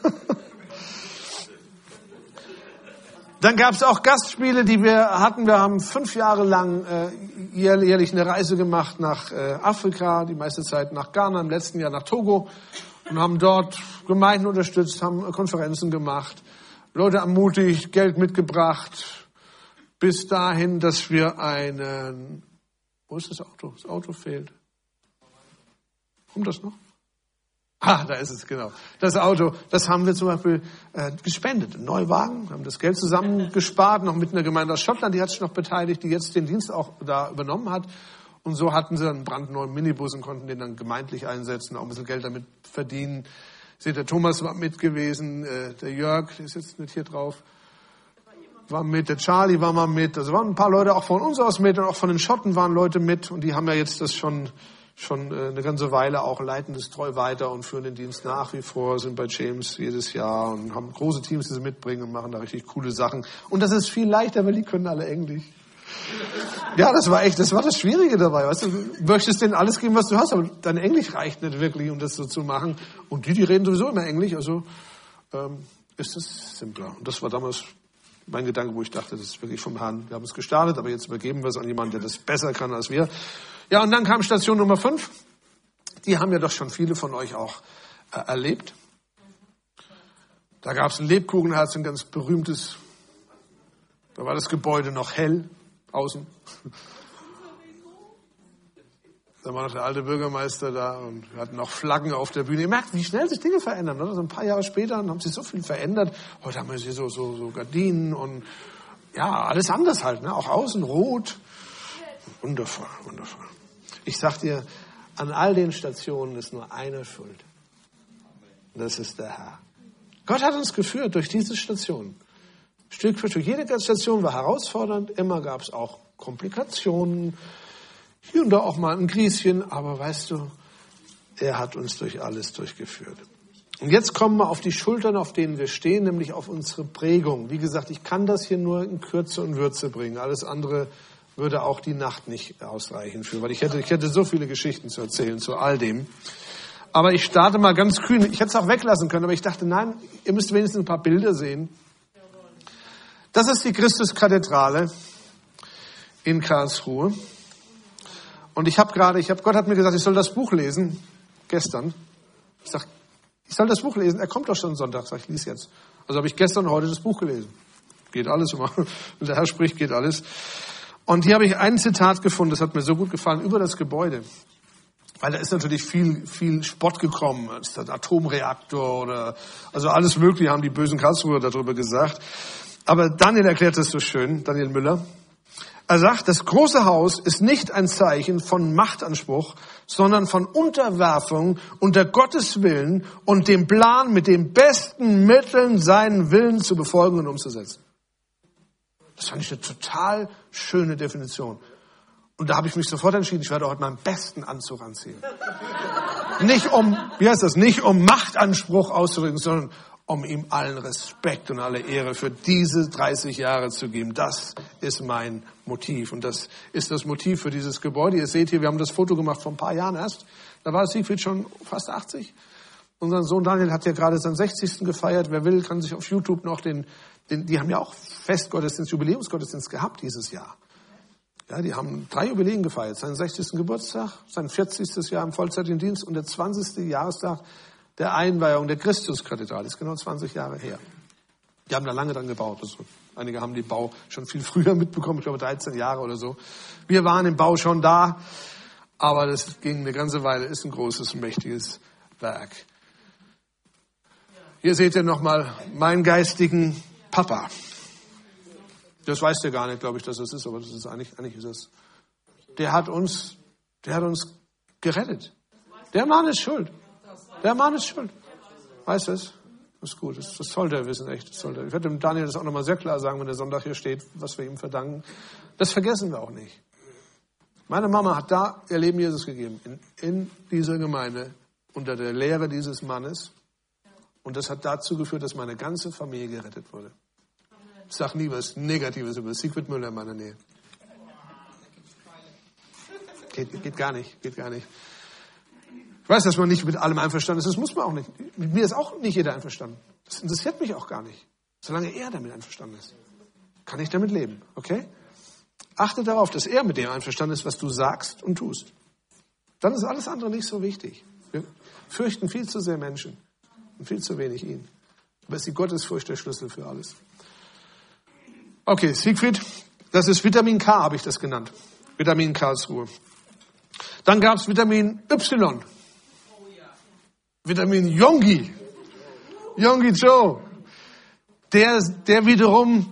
Speaker 1: Dann gab es auch Gastspiele, die wir hatten. Wir haben 5 Jahre lang jährlich eine Reise gemacht nach Afrika, die meiste Zeit nach Ghana, im letzten Jahr nach Togo und haben dort Gemeinden unterstützt, haben Konferenzen gemacht, Leute ermutigt, Geld mitgebracht, bis dahin, dass wir wo ist das Auto? Das Auto fehlt. Kommt das noch? Ah, da ist es, genau. Das Auto, das haben wir zum Beispiel gespendet. Ein Neuwagen, haben das Geld zusammengespart, noch mit einer Gemeinde aus Schottland, die hat sich noch beteiligt, die jetzt den Dienst auch da übernommen hat. Und so hatten sie dann einen brandneuen Minibus und konnten den dann gemeindlich einsetzen, auch ein bisschen Geld damit verdienen. Seht, der Thomas war mit gewesen, der Jörg, der ist jetzt nicht hier drauf, war mit, der Charlie war mal mit. Also waren ein paar Leute auch von uns aus mit und auch von den Schotten waren Leute mit. Und die haben ja jetzt das schon eine ganze Weile auch, leiten das treu weiter und führen den Dienst nach wie vor, sind bei James jedes Jahr und haben große Teams, die sie mitbringen und machen da richtig coole Sachen. Und das ist viel leichter, weil die können alle Englisch. Ja, das war das Schwierige dabei. Weißt du möchtest denen alles geben, was du hast, aber dein Englisch reicht nicht wirklich, um das so zu machen. Und die reden sowieso immer Englisch, also ist es simpler. Und das war damals mein Gedanke, wo ich dachte, das ist wirklich vom Herrn. Wir haben es gestartet, aber jetzt übergeben wir es an jemanden, der das besser kann als wir. Ja, und dann kam Station Nummer 5. Die haben ja doch schon viele von euch auch erlebt. Da gab es ein Lebkuchenherz, ein ganz berühmtes. Da war das Gebäude noch hell außen. Da war noch der alte Bürgermeister da und wir hatten noch Flaggen auf der Bühne. Ihr merkt, wie schnell sich Dinge verändern. Oder? So ein paar Jahre später haben sich so viel verändert. Heute haben wir hier so Gardinen und ja, alles anders halt. Ne? Auch außen rot. Wundervoll, wundervoll. Ich sag dir, an all den Stationen ist nur eine schuld. Und das ist der Herr. Gott hat uns geführt durch diese Station. Stück für Stück. Jede Station war herausfordernd. Immer gab es auch Komplikationen. Hier und da auch mal ein Grieschen. Aber weißt du, er hat uns durch alles durchgeführt. Und jetzt kommen wir auf die Schultern, auf denen wir stehen, nämlich auf unsere Prägung. Wie gesagt, ich kann das hier nur in Kürze und Würze bringen. Alles andere würde auch die Nacht nicht ausreichen für, weil ich hätte so viele Geschichten zu erzählen zu all dem. Aber ich starte mal ganz kühn. Ich hätte es auch weglassen können, aber ich dachte, nein, ihr müsst wenigstens ein paar Bilder sehen. Das ist die Christuskathedrale in Karlsruhe. Und Gott hat mir gesagt, ich soll das Buch lesen, gestern. Ich sag, ich soll das Buch lesen, er kommt doch schon Sonntag. Sag ich, lies jetzt. Also habe ich gestern und heute das Buch gelesen. Geht alles immer. Wenn der Herr spricht, geht alles. Und hier habe ich ein Zitat gefunden, das hat mir so gut gefallen, über das Gebäude. Weil da ist natürlich viel Spott gekommen. Das ist der Atomreaktor oder, also alles Mögliche haben die bösen Karlsruher darüber gesagt. Aber Daniel erklärt das so schön, Daniel Müller. Er sagt, das große Haus ist nicht ein Zeichen von Machtanspruch, sondern von Unterwerfung unter Gottes Willen und dem Plan, mit den besten Mitteln seinen Willen zu befolgen und umzusetzen. Das fand ich eine total schöne Definition. Und da habe ich mich sofort entschieden, ich werde heute meinen besten Anzug anziehen. Nicht um Machtanspruch auszudrücken, sondern um ihm allen Respekt und alle Ehre für diese 30 Jahre zu geben. Das ist mein Motiv. Und das ist das Motiv für dieses Gebäude. Ihr seht hier, wir haben das Foto gemacht vor ein paar Jahren erst. Da war Siegfried schon fast 80. Unser Sohn Daniel hat ja gerade seinen 60. gefeiert. Wer will, kann sich auf YouTube noch die haben ja auch Festgottesdienst, Jubiläumsgottesdienst gehabt dieses Jahr. Ja, die haben 3 Jubiläen gefeiert. Seinen 60. Geburtstag, sein 40. Jahr im vollzeitigen Dienst und der 20. Jahrestag der Einweihung der Christuskathedrale. Das ist genau 20 Jahre her. Die haben da lange dran gebaut. Also einige haben den Bau schon viel früher mitbekommen, ich glaube 13 Jahre oder so. Wir waren im Bau schon da, aber das ging eine ganze Weile. Ist ein großes, mächtiges Werk. Hier seht ihr nochmal meinen geistigen Papa. Das weiß der gar nicht, glaube ich, dass das ist, aber das ist eigentlich ist es. Der hat uns gerettet. Der Mann ist schuld. Der Mann ist schuld. Weißt du es? Das ist gut. Das sollte er wissen, echt. Ich werde dem Daniel das auch nochmal sehr klar sagen, wenn der Sonntag hier steht, was wir ihm verdanken. Das vergessen wir auch nicht. Meine Mama hat da ihr Leben Jesus gegeben. In dieser Gemeinde, unter der Lehre dieses Mannes. Und das hat dazu geführt, dass meine ganze Familie gerettet wurde. Ich sage nie was Negatives über Siegfried Müller in meiner Nähe. Geht gar nicht. Ich weiß, dass man nicht mit allem einverstanden ist. Das muss man auch nicht. Mit mir ist auch nicht jeder einverstanden. Das interessiert mich auch gar nicht. Solange er damit einverstanden ist, kann ich damit leben. Okay? Achte darauf, dass er mit dem einverstanden ist, was du sagst und tust. Dann ist alles andere nicht so wichtig. Wir fürchten viel zu sehr Menschen und viel zu wenig ihn. Aber ist die Gottesfurcht der Schlüssel für alles. Okay, Siegfried, das ist Vitamin K, habe ich das genannt. Vitamin Karlsruhe. Dann gab es Vitamin Y. Vitamin Yonggi. Yonggi Joe. Der wiederum,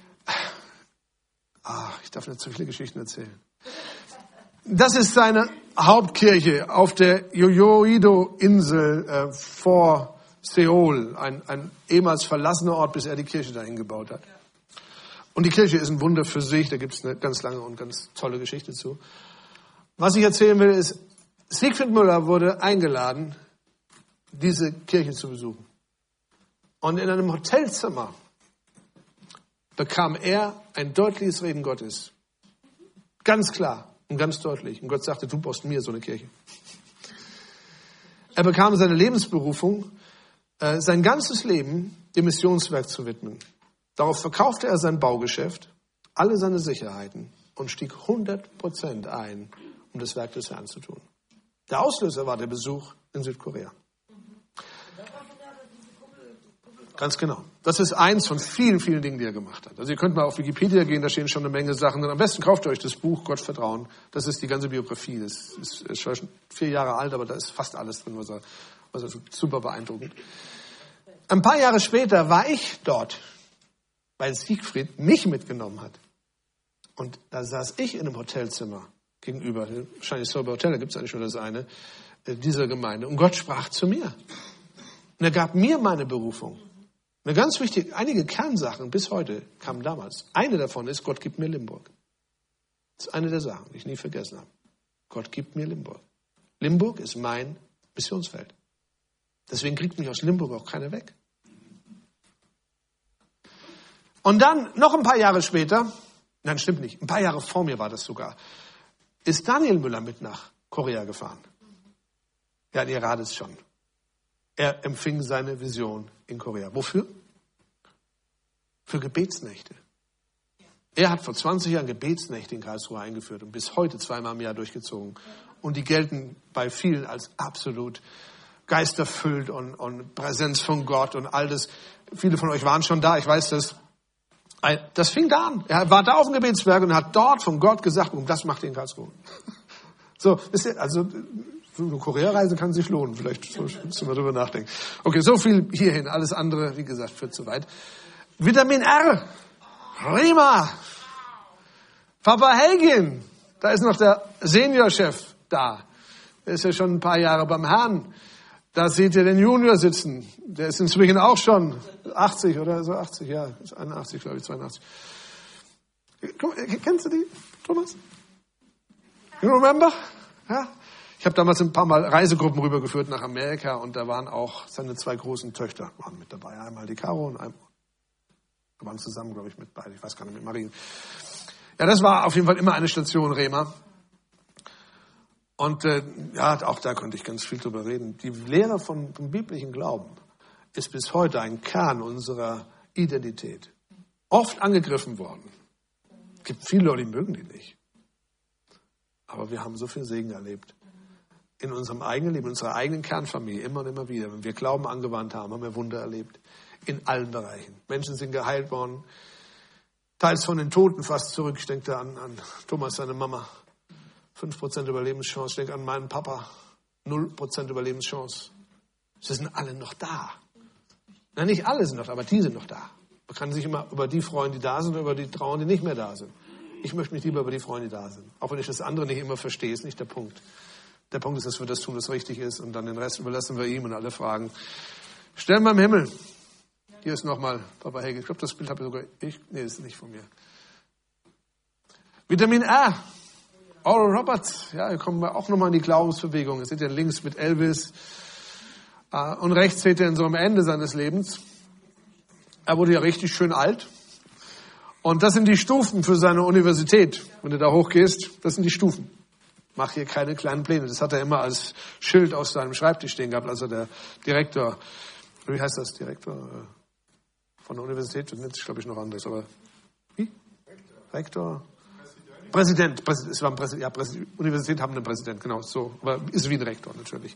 Speaker 1: ich darf nicht zu viele Geschichten erzählen. Das ist seine Hauptkirche auf der Jeollado-Insel vor Seoul. Ein ehemals verlassener Ort, bis er die Kirche dahin gebaut hat. Und die Kirche ist ein Wunder für sich, da gibt es eine ganz lange und ganz tolle Geschichte zu. Was ich erzählen will, ist, Siegfried Müller wurde eingeladen, diese Kirche zu besuchen. Und in einem Hotelzimmer bekam er ein deutliches Reden Gottes. Ganz klar und ganz deutlich. Und Gott sagte, du baust mir so eine Kirche. Er bekam seine Lebensberufung, sein ganzes Leben dem Missionswerk zu widmen. Darauf verkaufte er sein Baugeschäft, alle seine Sicherheiten und stieg 100% ein, um das Werk des Herrn zu tun. Der Auslöser war der Besuch in Südkorea. Ganz genau. Das ist eins von vielen, vielen Dingen, die er gemacht hat. Also ihr könnt mal auf Wikipedia gehen, da stehen schon eine Menge Sachen. Und am besten kauft ihr euch das Buch Gott vertrauen. Das ist die ganze Biografie. Das ist schon 4 Jahre alt, aber da ist fast alles drin, was er super beeindruckend. Ein paar Jahre später war ich dort, weil Siegfried mich mitgenommen hat. Und da saß ich in einem Hotelzimmer gegenüber, wahrscheinlich Sober Hotel, da gibt es eigentlich nur das eine, dieser Gemeinde. Und Gott sprach zu mir. Und er gab mir meine Berufung. Eine ganz wichtige, einige Kernsachen bis heute kamen damals. Eine davon ist, Gott gibt mir Limburg. Das ist eine der Sachen, die ich nie vergessen habe. Gott gibt mir Limburg. Limburg ist mein Missionsfeld. Deswegen kriegt mich aus Limburg auch keiner weg. Und dann, noch ein paar Jahre später, nein, stimmt nicht, ein paar Jahre vor mir war das sogar, ist Daniel Müller mit nach Korea gefahren. Ja, ihr ratet es schon. Er empfing seine Vision in Korea. Wofür? Für Gebetsnächte. Er hat vor 20 Jahren Gebetsnächte in Karlsruhe eingeführt und bis heute 2-mal im Jahr durchgezogen. Und die gelten bei vielen als absolut geisterfüllt und Präsenz von Gott und all das. Viele von euch waren schon da, ich weiß das. Das fing da an. Er war da auf dem Gebetsberg und hat dort von Gott gesagt, und das macht ihr in Karlsruhe. So, also so eine Korea-Reise kann sich lohnen. Vielleicht müssen wir darüber nachdenken. Okay, so viel hierhin. Alles andere, wie gesagt, führt zu weit. Vitamin R. Prima. Papa Hagin. Da ist noch der Seniorchef da. Der ist ja schon ein paar Jahre beim Herrn. Da seht ihr den Junior sitzen. Der ist inzwischen auch schon 80 oder so 80, ja. 81, glaube ich, 82. Kennst du die, Thomas? You remember? Ja. Ich habe damals ein paar Mal Reisegruppen rübergeführt nach Amerika und da waren auch seine 2 großen Töchter waren mit dabei. Einmal die Caro und einmal, wir waren zusammen, glaube ich, mit beiden. Ich weiß gar nicht, mit Marien. Ja, das war auf jeden Fall immer eine Station, Rema. Und ja, auch da konnte ich ganz viel drüber reden. Die Lehre vom biblischen Glauben ist bis heute ein Kern unserer Identität. Oft angegriffen worden. Es gibt viele Leute, die mögen die nicht. Aber wir haben so viel Segen erlebt. In unserem eigenen Leben, in unserer eigenen Kernfamilie, immer und immer wieder. Wenn wir Glauben angewandt haben, haben wir Wunder erlebt. In allen Bereichen. Menschen sind geheilt worden. Teils von den Toten fast zurück. Ich denke da an Thomas, seine Mama. 5% Überlebenschance. Ich denke an meinen Papa. 0% Überlebenschance. Sie sind alle noch da. Na, nicht alle sind noch da, aber die sind noch da. Man kann sich immer über die freuen, die da sind, und über die trauern, die nicht mehr da sind. Ich möchte mich lieber über die freuen, die da sind. Auch wenn ich das andere nicht immer verstehe, ist nicht der Punkt. Der Punkt ist, dass wir das tun, was richtig ist, und dann den Rest überlassen wir ihm und alle Fragen stellen wir im Himmel. Hier ist nochmal Papa Hegel. Ich glaube, das Bild habe ich sogar ich. Nee, das ist nicht von mir. Vitamin R. Oral Roberts. Ja, hier kommen wir auch nochmal in die Glaubensbewegung. Ihr seht ja links mit Elvis. Und rechts seht ihr in so einem Ende seines Lebens. Er wurde ja richtig schön alt. Und das sind die Stufen für seine Universität. Wenn du da hochgehst, das sind die Stufen. Mach hier keine kleinen Pläne. Das hat er immer als Schild auf seinem Schreibtisch stehen gehabt. Also der Direktor, wie heißt das, Direktor von der Universität, das nennt sich, glaube ich, noch anders. Aber wie? Rektor? Präsident. Es war ein Präsident. Ja, Universität haben einen Präsident, genau so. Aber ist wie ein Rektor natürlich.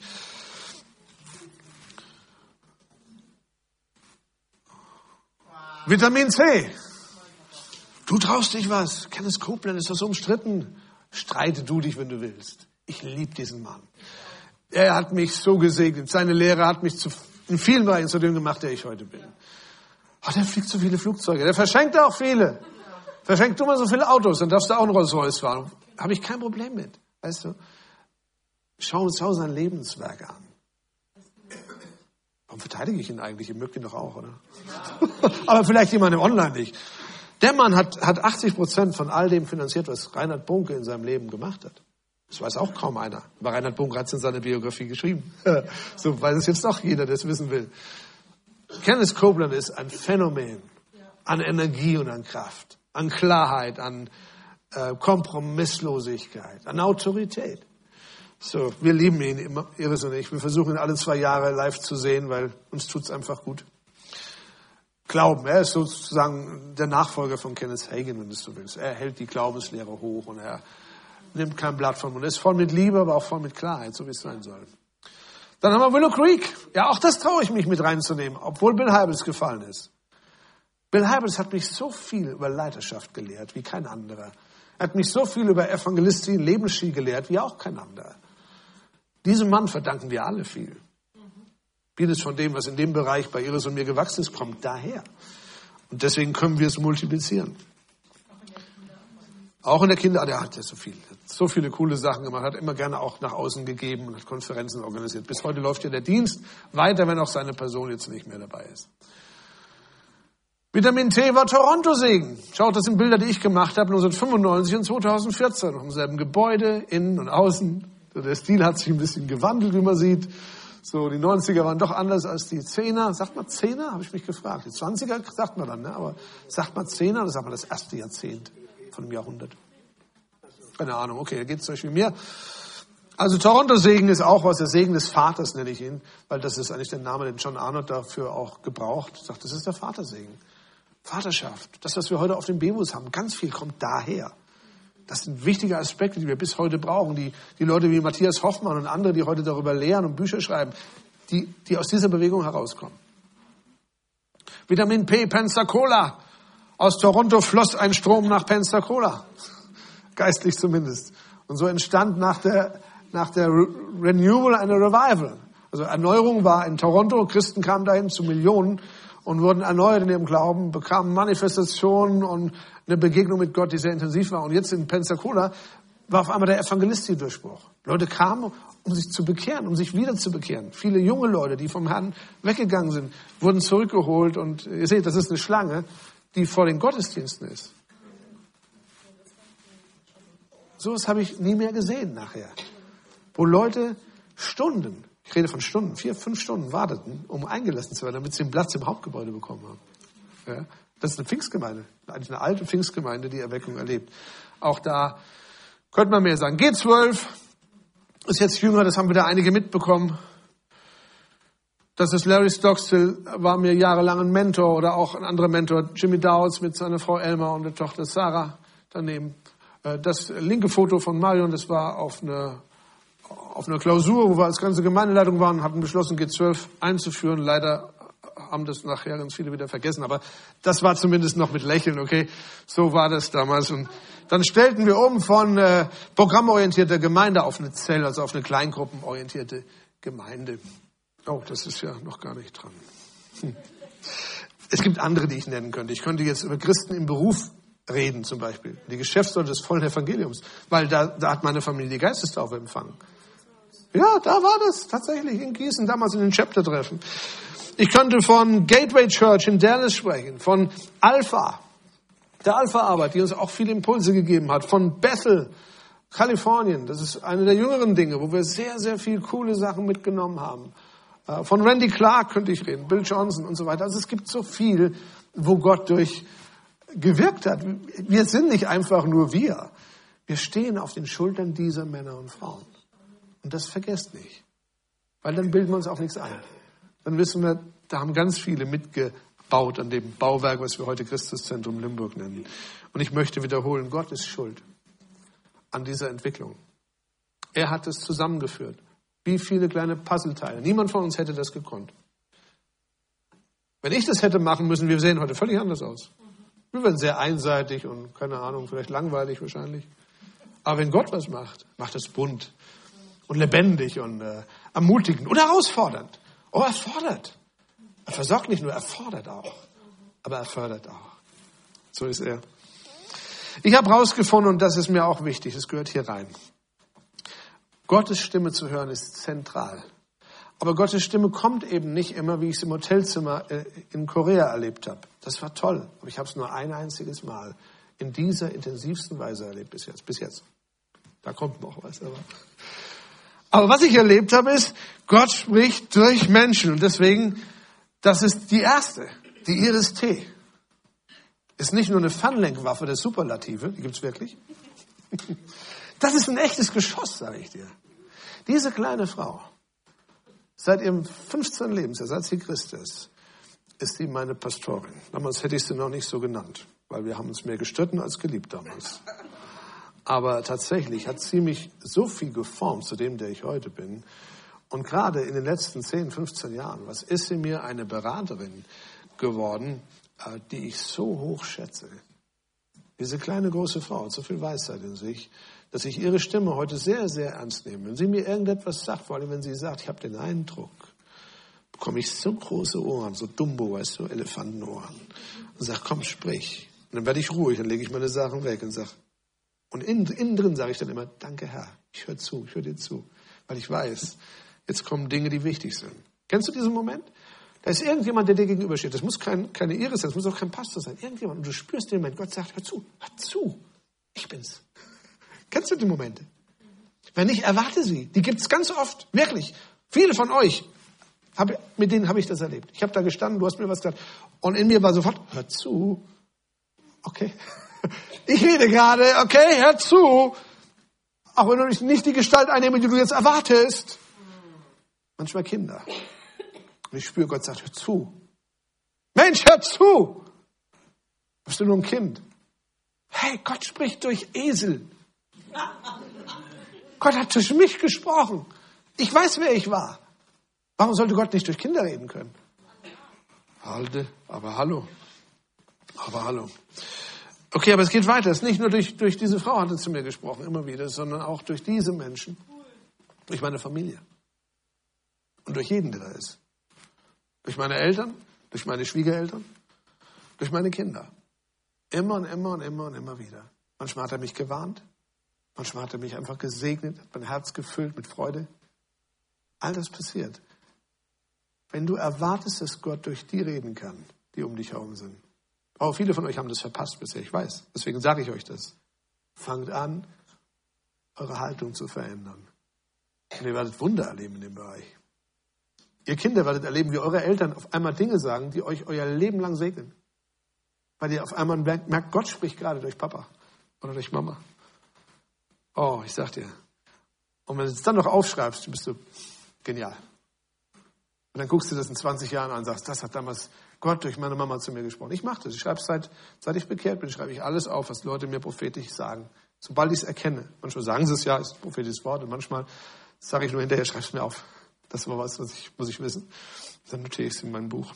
Speaker 1: Vitamin C. Du traust dich was. Kenneth Copeland ist das so umstritten. Streite du dich, wenn du willst. Ich liebe diesen Mann. Er hat mich so gesegnet. Seine Lehre hat mich in vielen Bereichen zu dem gemacht, der ich heute bin. Oh, der fliegt so viele Flugzeuge. Der verschenkt auch viele. Verschenkt du mal so viele Autos, dann darfst du auch einen Rolls-Royce fahren. Habe ich kein Problem mit. Weißt du? Schau sein Lebenswerk an. Warum verteidige ich ihn eigentlich? Ihr mögt ihn doch auch, oder? Ja. Aber vielleicht jemandem online nicht. Der Mann hat 80% von all dem finanziert, was Reinhard Bunke in seinem Leben gemacht hat. Das weiß auch kaum einer. Aber Reinhard Bunke hat es in seiner Biografie geschrieben. So weiß es jetzt doch jeder, der es wissen will. Kenneth Copeland ist ein Phänomen an Energie und an Kraft, an Klarheit, an Kompromisslosigkeit, an Autorität. So, wir lieben ihn, immer, Iris und ich. Wir versuchen ihn alle 2 Jahre live zu sehen, weil uns tut's einfach gut. Glauben, er ist sozusagen der Nachfolger von Kenneth Hagin, wenn du so willst. Er hält die Glaubenslehre hoch und er nimmt kein Blatt vom Mund. Er ist voll mit Liebe, aber auch voll mit Klarheit, so wie es sein soll. Dann haben wir Willow Creek. Ja, auch das traue ich mich mit reinzunehmen, obwohl Bill Hybels gefallen ist. Bill Hybels hat mich so viel über Leiterschaft gelehrt wie kein anderer. Er hat mich so viel über Evangelistin, Lebensstil gelehrt wie auch kein anderer. Diesem Mann verdanken wir alle viel. Vieles von dem, was in dem Bereich bei Iris und mir gewachsen ist, kommt daher. Und deswegen können wir es multiplizieren. Auch in der Kinder, der hat ja so viele coole Sachen gemacht, hat immer gerne auch nach außen gegeben und hat Konferenzen organisiert. Bis heute läuft ja der Dienst weiter, wenn auch seine Person jetzt nicht mehr dabei ist. Vitamin T war Toronto-Segen. Schaut, das sind Bilder, die ich gemacht habe, 1995 und 2014. Noch im selben Gebäude, innen und außen. So, der Stil hat sich ein bisschen gewandelt, wie man sieht. So, die 90er waren doch anders als die 10er. Sagt man 10er? Habe ich mich gefragt. Die 20er sagt man dann, ne? Aber sagt man 10er? Das sagt man das erste Jahrzehnt von dem Jahrhundert. Keine Ahnung. Okay, da geht es euch wie mir. Also Toronto-Segen ist auch was. Der Segen des Vaters nenne ich ihn, weil das ist eigentlich der Name, den John Arnott dafür auch gebraucht. Sagt, das ist der Vatersegen. Vaterschaft. Das, was wir heute auf dem Bebus haben, ganz viel kommt daher. Das sind wichtige Aspekte, die wir bis heute brauchen. Die Leute wie Matthias Hoffmann und andere, die heute darüber lehren und Bücher schreiben, die aus dieser Bewegung herauskommen. Vitamin P, Pensacola. Aus Toronto floss ein Strom nach Pensacola. Geistlich zumindest. Und so entstand nach der Renewal eine Revival. Also Erneuerung war in Toronto. Christen kamen dahin zu Millionen und wurden erneuert in ihrem Glauben, bekamen Manifestationen und eine Begegnung mit Gott, die sehr intensiv war. Und jetzt in Pensacola war auf einmal der Evangelisti-Durchbruch. Leute kamen, um sich zu bekehren, um sich wieder zu bekehren. Viele junge Leute, die vom Herrn weggegangen sind, wurden zurückgeholt. Und ihr seht, das ist eine Schlange, die vor den Gottesdiensten ist. Sowas habe ich nie mehr gesehen nachher. Wo Leute Stunden, ich rede von Stunden, 4-5 Stunden warteten, um eingelassen zu werden, damit sie einen Platz im Hauptgebäude bekommen haben. Ja, das ist eine Pfingstgemeinde, eigentlich eine alte Pfingstgemeinde, die Erweckung erlebt. Auch da könnte man mehr sagen. G12 ist jetzt jünger, das haben wieder einige mitbekommen. Das ist Larry Stockstill, war mir jahrelang ein Mentor oder auch ein anderer Mentor, Jimmy Dowds mit seiner Frau Elmar und der Tochter Sarah daneben. Das linke Foto von Marion, das war auf einer Klausur, wo wir als ganze Gemeindeleitung waren, hatten beschlossen, G12 einzuführen. Leider haben das nachher ganz viele wieder vergessen, aber das war zumindest noch mit Lächeln, okay? So war das damals. Und dann stellten wir um von programmorientierter Gemeinde auf eine Zell, also auf eine kleingruppenorientierte Gemeinde. Oh, das ist ja noch gar nicht dran. Es gibt andere, die ich nennen könnte. Ich könnte jetzt über Christen im Beruf reden zum Beispiel. Die Geschäftsleute des vollen Evangeliums. Weil da hat meine Familie die Geistestaufe empfangen. Ja, da war das tatsächlich in Gießen, damals in den Chapter-Treffen. Ich könnte von Gateway Church in Dallas sprechen, von Alpha, der Alpha-Arbeit, die uns auch viele Impulse gegeben hat, von Bethel, Kalifornien. Das ist eine der jüngeren Dinge, wo wir sehr, sehr viel coole Sachen mitgenommen haben. Von Randy Clark könnte ich reden, Bill Johnson und so weiter. Also es gibt so viel, wo Gott durch gewirkt hat. Wir sind nicht einfach nur wir. Wir stehen auf den Schultern dieser Männer und Frauen. Und das vergesst nicht. Weil dann bilden wir uns auch nichts ein. Dann wissen wir, da haben ganz viele mitgebaut an dem Bauwerk, was wir heute Christuszentrum Limburg nennen. Und ich möchte wiederholen, Gott ist schuld an dieser Entwicklung. Er hat es zusammengeführt. Wie viele kleine Puzzleteile. Niemand von uns hätte das gekonnt. Wenn ich das hätte machen müssen, wir sehen heute völlig anders aus. Wir werden sehr einseitig und, keine Ahnung, vielleicht langweilig wahrscheinlich. Aber wenn Gott was macht, macht es bunt und lebendig und ermutigend und herausfordernd. Oh, er fordert. Er versorgt nicht nur, er fordert auch. Aber er fördert auch. So ist er. Ich habe herausgefunden, und das ist mir auch wichtig, es gehört hier rein. Gottes Stimme zu hören ist zentral. Aber Gottes Stimme kommt eben nicht immer, wie ich es im Hotelzimmer in Korea erlebt habe. Das war toll, aber ich habe es nur ein einziges Mal in dieser intensivsten Weise erlebt bis jetzt. Da kommt noch was. Aber was ich erlebt habe, ist, Gott spricht durch Menschen. Und deswegen, das ist die erste, die Iris T. Ist nicht nur eine Fernlenkwaffe der Superlative, die gibt's wirklich. Das ist ein echtes Geschoss, sage ich dir. Diese kleine Frau, seit ihrem 15. Lebensjahr, seit sie Christ ist sie meine Pastorin. Damals hätte ich sie noch nicht so genannt, weil wir haben uns mehr gestritten als geliebt damals. Aber tatsächlich hat sie mich so viel geformt zu dem, der ich heute bin. Und gerade in den letzten 10, 15 Jahren, was ist in mir eine Beraterin geworden, die ich so hoch schätze. Diese kleine, große Frau hat so viel Weisheit in sich, dass ich ihre Stimme heute sehr, sehr ernst nehme. Wenn sie mir irgendetwas sagt, vor allem wenn sie sagt, ich habe den Eindruck, bekomme ich so große Ohren, so Dumbo, weißt du, Elefantenohren. Und sage, komm, sprich. Und dann werde ich ruhig, dann lege ich meine Sachen weg und sage, und innen drin sage ich dann immer, danke Herr, ich höre zu, ich höre dir zu. Weil ich weiß, jetzt kommen Dinge, die wichtig sind. Kennst du diesen Moment? Da ist irgendjemand, der dir gegenübersteht. Das muss keine Iris sein, das muss auch kein Pastor sein. Irgendjemand. Und du spürst den Moment, Gott sagt, hör zu, ich bin's. Kennst du die Momente? Wenn nicht, erwarte sie. Die gibt's ganz oft, wirklich. Viele von euch, mit denen habe ich das erlebt. Ich habe da gestanden, du hast mir was gesagt. Und in mir war sofort, hör zu. Okay. Ich rede gerade, okay, hör zu. Auch wenn du nicht die Gestalt einnehme, die du jetzt erwartest. Manchmal Kinder. Und ich spüre, Gott sagt, hör zu. Mensch, hör zu. Bist du nur ein Kind? Hey, Gott spricht durch Esel. Gott hat durch mich gesprochen. Ich weiß, wer ich war. Warum sollte Gott nicht durch Kinder reden können? Aber hallo. Okay, aber es geht weiter. Es ist nicht nur durch diese Frau hat er zu mir gesprochen, immer wieder, sondern auch durch diese Menschen. Durch meine Familie. Und durch jeden, der da ist. Durch meine Eltern, durch meine Schwiegereltern, durch meine Kinder. Immer und immer und immer und immer wieder. Manchmal hat er mich gewarnt. Manchmal hat er mich einfach gesegnet, hat mein Herz gefüllt mit Freude. All das passiert. Wenn du erwartest, dass Gott durch die reden kann, die um dich herum sind. Aber viele von euch haben das verpasst bisher, ich weiß. Deswegen sage ich euch das. Fangt an, eure Haltung zu verändern. Und ihr werdet Wunder erleben in dem Bereich. Ihr Kinder werdet erleben, wie eure Eltern auf einmal Dinge sagen, die euch euer Leben lang segnen. Weil ihr auf einmal merkt, Gott spricht gerade durch Papa oder durch Mama. Oh, ich sag dir. Und wenn du es dann noch aufschreibst, bist du genial. Und dann guckst du das in 20 Jahren an und sagst, das hat damals Gott durch meine Mama zu mir gesprochen. Ich mache das. Ich schreibe es seit ich bekehrt bin, schreibe ich alles auf, was Leute mir prophetisch sagen. Sobald ich es erkenne. Manchmal sagen sie es ja, ist ein prophetisches Wort. Und manchmal sage ich nur hinterher, schreib es mir auf. Das war was muss ich wissen. Dann notiere ich es in meinem Buch.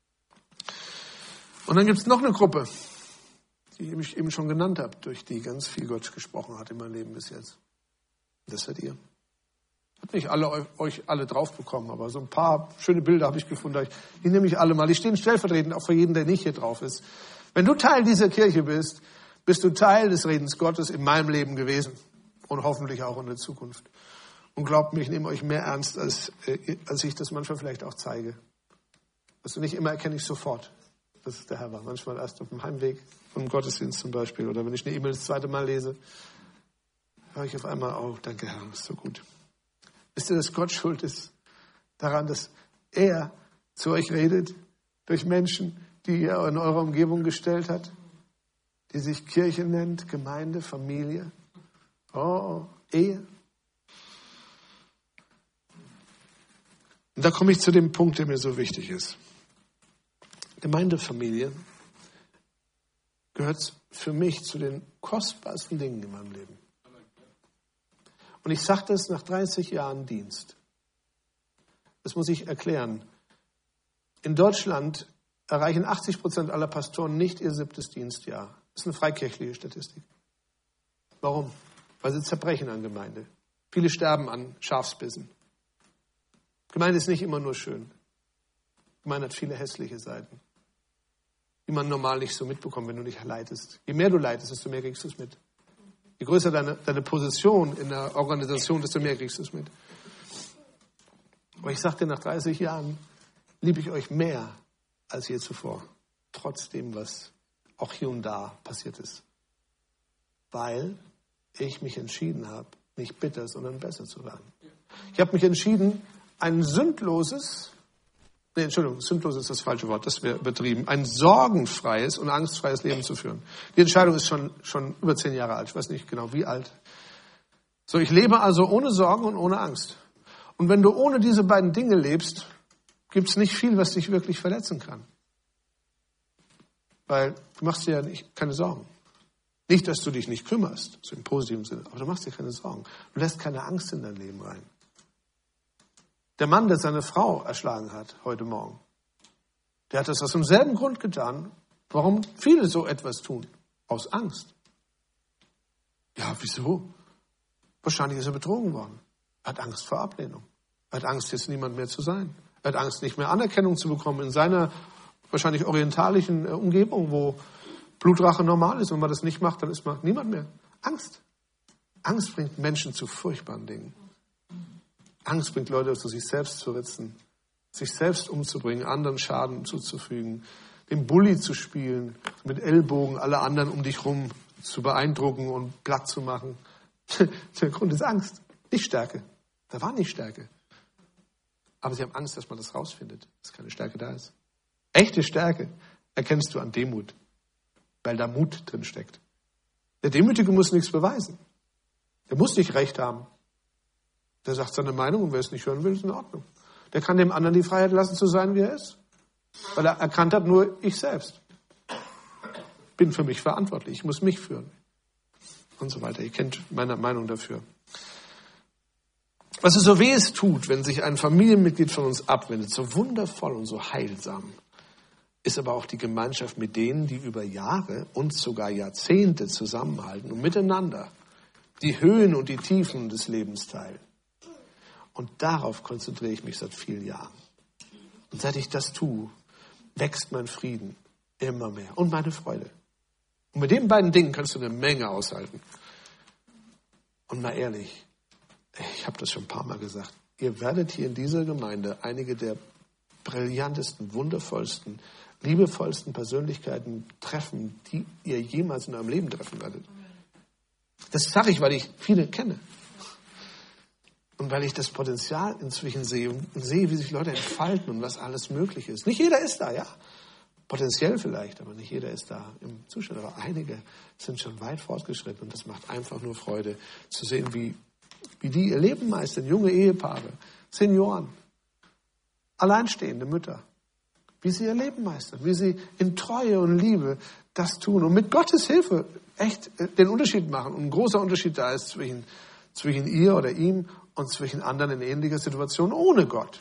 Speaker 1: Und dann gibt es noch eine Gruppe, die ich eben schon genannt habe, durch die ganz viel Gott gesprochen hat in meinem Leben bis jetzt. Das seid ihr. Hat nicht euch alle drauf bekommen, aber so ein paar schöne Bilder habe ich gefunden. Die nehme ich alle mal. Die stehen stellvertretend auch für jeden, der nicht hier drauf ist. Wenn du Teil dieser Kirche bist, bist du Teil des Redens Gottes in meinem Leben gewesen und hoffentlich auch in der Zukunft. Und glaubt mir, ich nehme euch mehr ernst, als ich das manchmal vielleicht auch zeige. Also nicht immer erkenne ich sofort, dass es der Herr war. Manchmal erst auf dem Heimweg vom Gottesdienst zum Beispiel. Oder wenn ich eine E-Mail das zweite Mal lese, höre ich auf einmal, oh, danke Herr, ist so gut. Wisst ihr, dass Gott schuld ist daran, dass er zu euch redet durch Menschen, die er in eurer Umgebung gestellt hat, die sich Kirche nennt, Gemeinde, Familie, Ehe. Und da komme ich zu dem Punkt, der mir so wichtig ist. Gemeindefamilie gehört für mich zu den kostbarsten Dingen in meinem Leben. Und ich sage das nach 30 Jahren Dienst. Das muss ich erklären. In Deutschland erreichen 80% aller Pastoren nicht ihr 7. Dienstjahr. Das ist eine freikirchliche Statistik. Warum? Weil sie zerbrechen an Gemeinde. Viele sterben an Schafsbissen. Gemeinde ist nicht immer nur schön. Gemeinde hat viele hässliche Seiten, die man normal nicht so mitbekommt, wenn du nicht leitest. Je mehr du leitest, desto mehr kriegst du es mit. Je größer deine Position in der Organisation, desto mehr kriegst du es mit. Aber ich sage dir, nach 30 Jahren liebe ich euch mehr als je zuvor. Trotzdem, was auch hier und da passiert ist. Weil ich mich entschieden habe, nicht bitter, sondern besser zu werden. Ich habe mich entschieden, ein sündloses ist das falsche Wort, das wäre übertrieben, ein sorgenfreies und angstfreies Leben zu führen. Die Entscheidung ist schon über 10 Jahre alt, ich weiß nicht genau wie alt. So, ich lebe also ohne Sorgen und ohne Angst. Und wenn du ohne diese beiden Dinge lebst, gibt es nicht viel, was dich wirklich verletzen kann. Weil du machst dir ja keine Sorgen. Nicht, dass du dich nicht kümmerst, so im positiven Sinne, aber du machst dir keine Sorgen. Du lässt keine Angst in dein Leben rein. Der Mann, der seine Frau erschlagen hat heute Morgen, der hat das aus demselben Grund getan, warum viele so etwas tun. Aus Angst. Ja, wieso? Wahrscheinlich ist er betrogen worden. Er hat Angst vor Ablehnung. Er hat Angst, jetzt niemand mehr zu sein. Er hat Angst, nicht mehr Anerkennung zu bekommen in seiner wahrscheinlich orientalischen Umgebung, wo Blutrache normal ist. Und wenn man das nicht macht, dann ist man niemand mehr. Angst. Angst bringt Menschen zu furchtbaren Dingen. Angst bringt Leute dazu, sich selbst zu ritzen, sich selbst umzubringen, anderen Schaden zuzufügen, den Bully zu spielen, mit Ellbogen alle anderen um dich rum zu beeindrucken und platt zu machen. Der Grund ist Angst, nicht Stärke. Da war nicht Stärke. Aber sie haben Angst, dass man das rausfindet, dass keine Stärke da ist. Echte Stärke erkennst du an Demut, weil da Mut drin steckt. Der Demütige muss nichts beweisen. Der muss nicht Recht haben. Der sagt seine Meinung und wer es nicht hören will, ist in Ordnung. Der kann dem anderen die Freiheit lassen, zu sein, wie er ist. Weil er erkannt hat, nur ich selbst bin für mich verantwortlich. Ich muss mich führen. Und so weiter. Ihr kennt meine Meinung dafür. Was es so weh es tut, wenn sich ein Familienmitglied von uns abwendet, so wundervoll und so heilsam, ist aber auch die Gemeinschaft mit denen, die über Jahre und sogar Jahrzehnte zusammenhalten und miteinander die Höhen und die Tiefen des Lebens teilen. Und darauf konzentriere ich mich seit vielen Jahren. Und seit ich das tue, wächst mein Frieden immer mehr und meine Freude. Und mit den beiden Dingen kannst du eine Menge aushalten. Und mal ehrlich, ich habe das schon ein paar Mal gesagt, ihr werdet hier in dieser Gemeinde einige der brillantesten, wundervollsten, liebevollsten Persönlichkeiten treffen, die ihr jemals in eurem Leben treffen werdet. Das sage ich, weil ich viele kenne. Und weil ich das Potenzial inzwischen sehe und sehe, wie sich Leute entfalten und was alles möglich ist. Nicht jeder ist da, ja. Potenziell vielleicht, aber nicht jeder ist da im Zustand. Aber einige sind schon weit fortgeschritten und das macht einfach nur Freude zu sehen, wie die ihr Leben meistern. Junge Ehepaare, Senioren, alleinstehende Mütter. Wie sie ihr Leben meistern, wie sie in Treue und Liebe das tun und mit Gottes Hilfe echt den Unterschied machen. Und ein großer Unterschied da ist zwischen ihr oder ihm und zwischen anderen in ähnlicher Situation ohne Gott.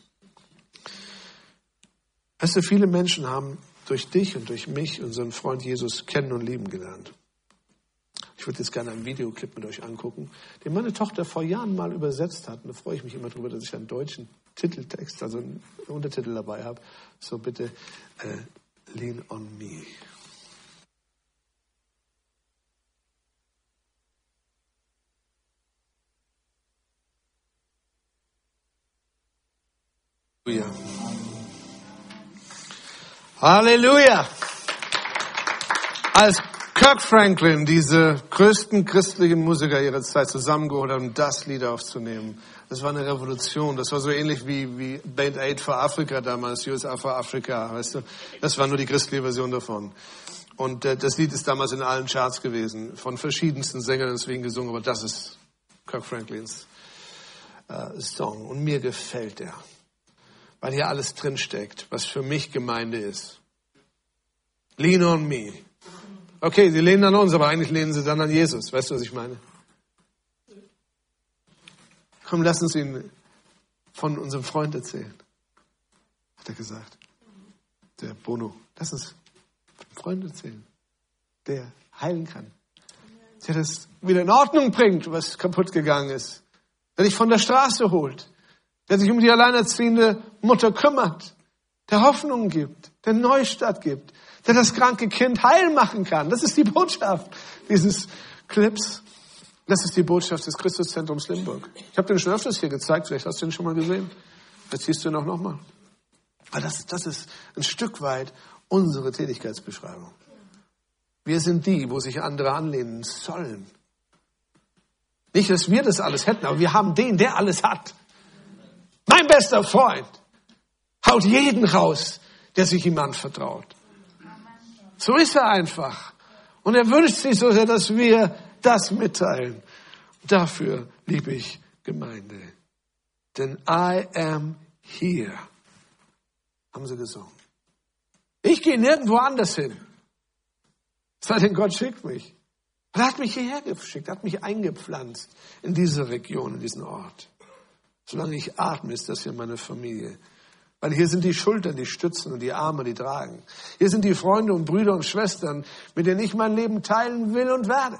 Speaker 1: Weißt du, viele Menschen haben durch dich und durch mich unseren Freund Jesus kennen und lieben gelernt. Ich würde jetzt gerne einen Videoclip mit euch angucken, den meine Tochter vor Jahren mal übersetzt hat. Und da freue ich mich immer drüber, dass ich einen deutschen Titeltext, also einen Untertitel dabei habe. So bitte, Lean on Me. Halleluja. Halleluja. Als Kirk Franklin diese größten christlichen Musiker ihrer Zeit zusammengeholt hat, um das Lied aufzunehmen, das war eine Revolution. Das war so ähnlich wie Band Aid for Africa damals, USA for Africa, weißt du? Das war nur die christliche Version davon. Und das Lied ist damals in allen Charts gewesen, von verschiedensten Sängern deswegen gesungen, aber das ist Kirk Franklins Song. Und mir gefällt der. Weil hier alles drinsteckt, was für mich Gemeinde ist. Lean on me. Okay, sie lehnen an uns, aber eigentlich lehnen sie dann an Jesus. Weißt du, was ich meine? Komm, lass uns ihn von unserem Freund erzählen. Hat er gesagt. Der Bono. Lass uns von einem Freund erzählen, der heilen kann. Der das wieder in Ordnung bringt, was kaputt gegangen ist. Der dich von der Straße holt. Der sich um die alleinerziehende Mutter kümmert, der Hoffnung gibt, der Neustart gibt, der das kranke Kind heil machen kann. Das ist die Botschaft dieses Clips. Das ist die Botschaft des Christuszentrums Limburg. Ich habe den schon öfters hier gezeigt, vielleicht hast du ihn schon mal gesehen. Jetzt siehst du ihn auch nochmal. Weil das ist ein Stück weit unsere Tätigkeitsbeschreibung. Wir sind die, wo sich andere anlehnen sollen. Nicht, dass wir das alles hätten, aber wir haben den, der alles hat. Mein bester Freund haut jeden raus, der sich ihm anvertraut. So ist er einfach. Und er wünscht sich so sehr, dass wir das mitteilen. Dafür liebe ich Gemeinde. Denn I am here, haben sie gesungen. Ich gehe nirgendwo anders hin. Sei denn Gott schickt mich. Er hat mich hierher geschickt, hat mich eingepflanzt in diese Region, in diesen Ort. Solange ich atme, ist das hier meine Familie. Weil hier sind die Schultern, die stützen und die Arme, die tragen. Hier sind die Freunde und Brüder und Schwestern, mit denen ich mein Leben teilen will und werde.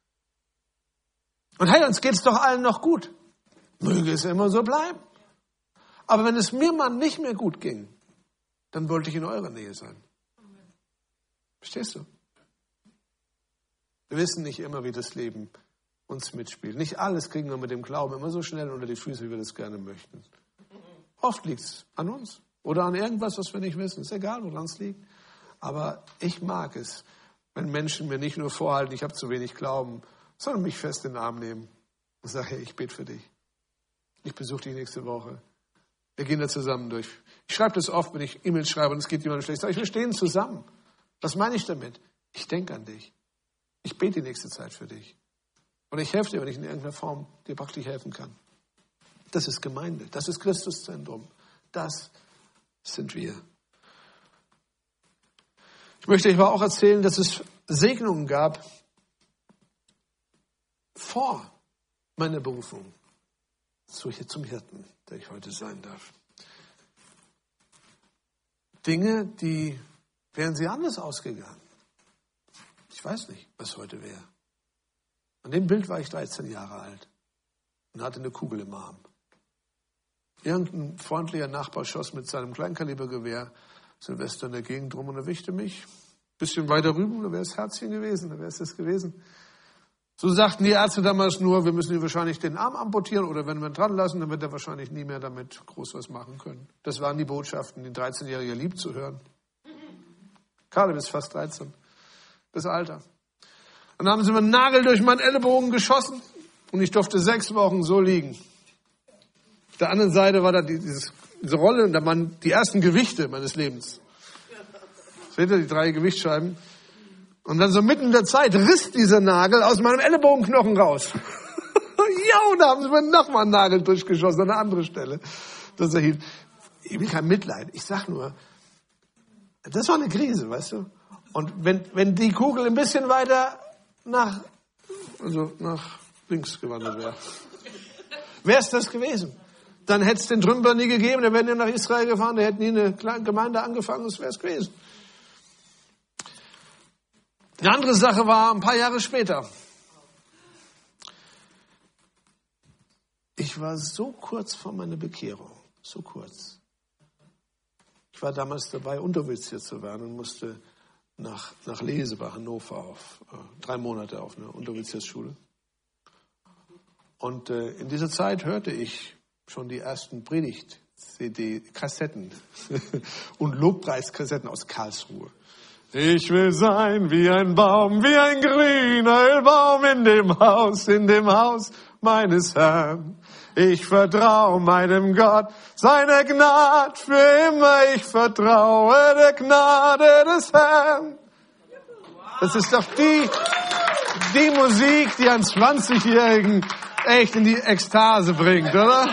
Speaker 1: Und hey, uns geht's doch allen noch gut. Möge es immer so bleiben. Aber wenn es mir mal nicht mehr gut ging, dann wollte ich in eurer Nähe sein. Verstehst du? Wir wissen nicht immer, wie das Leben uns mitspielt. Nicht alles kriegen wir mit dem Glauben immer so schnell unter die Füße, wie wir das gerne möchten. Oft liegt es an uns oder an irgendwas, was wir nicht wissen. Ist egal, woran es liegt. Aber ich mag es, wenn Menschen mir nicht nur vorhalten, ich habe zu wenig Glauben, sondern mich fest in den Arm nehmen und sagen, hey, ich bete für dich. Ich besuche dich nächste Woche. Wir gehen da zusammen durch. Ich schreibe das oft, wenn ich E-Mails schreibe und es geht jemandem schlecht. Sag ich, wir stehen zusammen. Was meine ich damit? Ich denke an dich. Ich bete die nächste Zeit für dich. Und ich helfe dir, wenn ich in irgendeiner Form dir praktisch helfen kann. Das ist Gemeinde. Das ist Christuszentrum. Das sind wir. Ich möchte euch aber auch erzählen, dass es Segnungen gab vor meiner Berufung zum Hirten, der ich heute sein darf. Dinge, die wären sie anders ausgegangen. Ich weiß nicht, was heute wäre. An dem Bild war ich 13 Jahre alt und hatte eine Kugel im Arm. Irgendein freundlicher Nachbar schoss mit seinem Kleinkalibergewehr Silvester in der Gegend rum und erwischte mich. Ein bisschen weiter rüben, da wäre es Herzchen gewesen, da wäre es das gewesen. So sagten die Ärzte damals nur, wir müssen ihm wahrscheinlich den Arm amputieren oder wenn wir ihn dran lassen, dann wird er wahrscheinlich nie mehr damit groß was machen können. Das waren die Botschaften, die 13-Jährige liebt zu hören. Gerade bis fast 13. Das Alter. Dann haben sie mir einen Nagel durch meinen Ellenbogen geschossen und ich durfte 6 Wochen so liegen. Auf der anderen Seite war da diese Rolle und da waren die ersten Gewichte meines Lebens. Seht ihr, die 3 Gewichtsscheiben? Und dann so mitten in der Zeit riss dieser Nagel aus meinem Ellenbogenknochen raus. Ja, und da haben sie mir nochmal einen Nagel durchgeschossen an eine andere Stelle. Das erhielt. Ich will kein Mitleid. Ich sag nur, das war eine Krise, weißt du? Und wenn die Kugel ein bisschen weiter nach links gewandert wäre, wäre es das gewesen. Dann hätte es den Trümper nie gegeben, dann wären die nach Israel gefahren, da hätten nie eine kleine Gemeinde angefangen, das wäre es gewesen. Eine andere Sache war ein paar Jahre später. Ich war so kurz vor meiner Bekehrung, so kurz. Ich war damals dabei, Unteroffizier zu werden und musste nach Lese bei Hannover auf 3 Monate auf eine Unteroffiziersschule. Und in dieser Zeit hörte ich schon die ersten Predigt-CD-Kassetten und Lobpreiskassetten aus Karlsruhe. Ich will sein wie ein Baum, wie ein grüner Ölbaum in dem Haus meines Herrn. Ich vertraue meinem Gott, seiner Gnade für immer. Ich vertraue der Gnade des Herrn. Das ist doch die Musik, die einen 20-Jährigen echt in die Ekstase bringt, oder?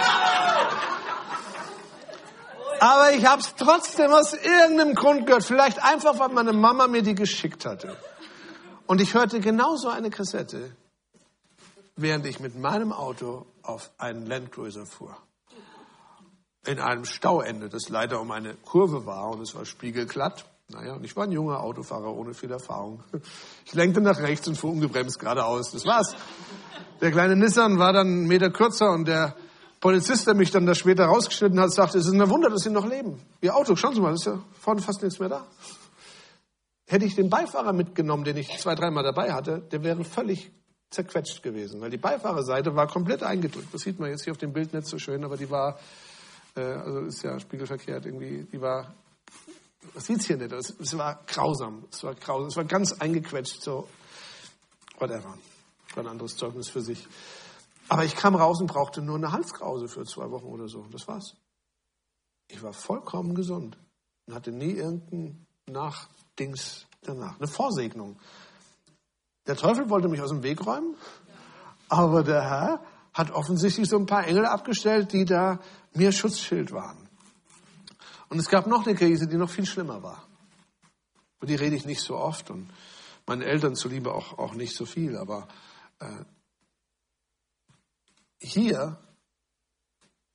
Speaker 1: Aber ich habe es trotzdem aus irgendeinem Grund gehört. Vielleicht einfach, weil meine Mama mir die geschickt hatte. Und ich hörte genauso eine Kassette, während ich mit meinem Auto auf einen Landcruiser fuhr. In einem Stauende, das leider um eine Kurve war und es war spiegelglatt. Naja, und ich war ein junger Autofahrer ohne viel Erfahrung. Ich lenkte nach rechts und fuhr ungebremst geradeaus. Das war's. Der kleine Nissan war dann 1 Meter kürzer und der Polizist, der mich dann da später rausgeschnitten hat, sagte, es ist ein Wunder, dass Sie noch leben. Ihr Auto, schauen Sie mal, ist ja vorne fast nichts mehr da. Hätte ich den Beifahrer mitgenommen, den ich 2-3 Mal dabei hatte, der wäre völlig zerquetscht gewesen, weil die Beifahrerseite war komplett eingedrückt. Das sieht man jetzt hier auf dem Bild nicht so schön, aber die war, also ist ja spiegelverkehrt irgendwie, die war, das sieht's hier nicht, es war grausam, es war ganz eingequetscht, so, whatever. Das war ein anderes Zeugnis für sich. Aber ich kam raus und brauchte nur eine Halskrause für 2 Wochen oder so. Das war's. Ich war vollkommen gesund und hatte nie irgendein Nachdings danach. Eine Vorsegnung. Der Teufel wollte mich aus dem Weg räumen, aber der Herr hat offensichtlich so ein paar Engel abgestellt, die da mir Schutzschild waren. Und es gab noch eine Krise, die noch viel schlimmer war. Und die rede ich nicht so oft und meinen Eltern zuliebe auch nicht so viel, aber hier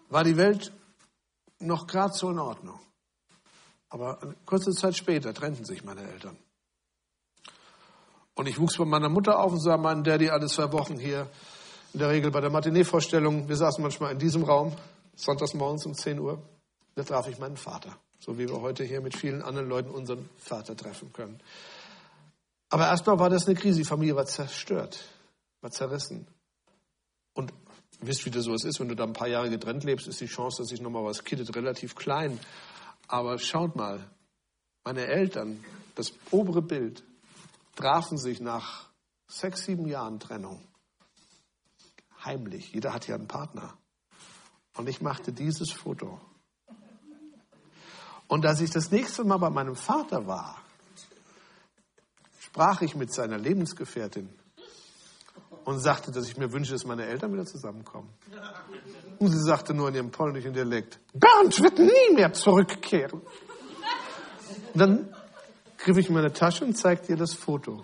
Speaker 1: war die Welt noch gerade so in Ordnung. Aber eine kurze Zeit später trennten sich meine Eltern. Und ich wuchs bei meiner Mutter auf und sah meinen Daddy alle 2 Wochen hier, in der Regel bei der Matinee-Vorstellung. Wir saßen manchmal in diesem Raum, sonntags morgens um 10 Uhr. Da traf ich meinen Vater, so wie wir heute hier mit vielen anderen Leuten unseren Vater treffen können. Aber erstmal war das eine Krise. Die Familie war zerstört, war zerrissen. Und ihr wisst, wie das so ist, wenn du da ein paar Jahre getrennt lebst, ist die Chance, dass sich nochmal was kittet, relativ klein. Aber schaut mal, meine Eltern, das obere Bild, trafen sich nach 6, 7 Jahren Trennung. Heimlich, jeder hat ja einen Partner. Und ich machte dieses Foto. Und als ich das nächste Mal bei meinem Vater war, sprach ich mit seiner Lebensgefährtin und sagte, dass ich mir wünsche, dass meine Eltern wieder zusammenkommen. Und sie sagte nur in ihrem polnischen Dialekt, Bernd wird nie mehr zurückkehren. Und dann griff ich in meine Tasche und zeigte ihr das Foto.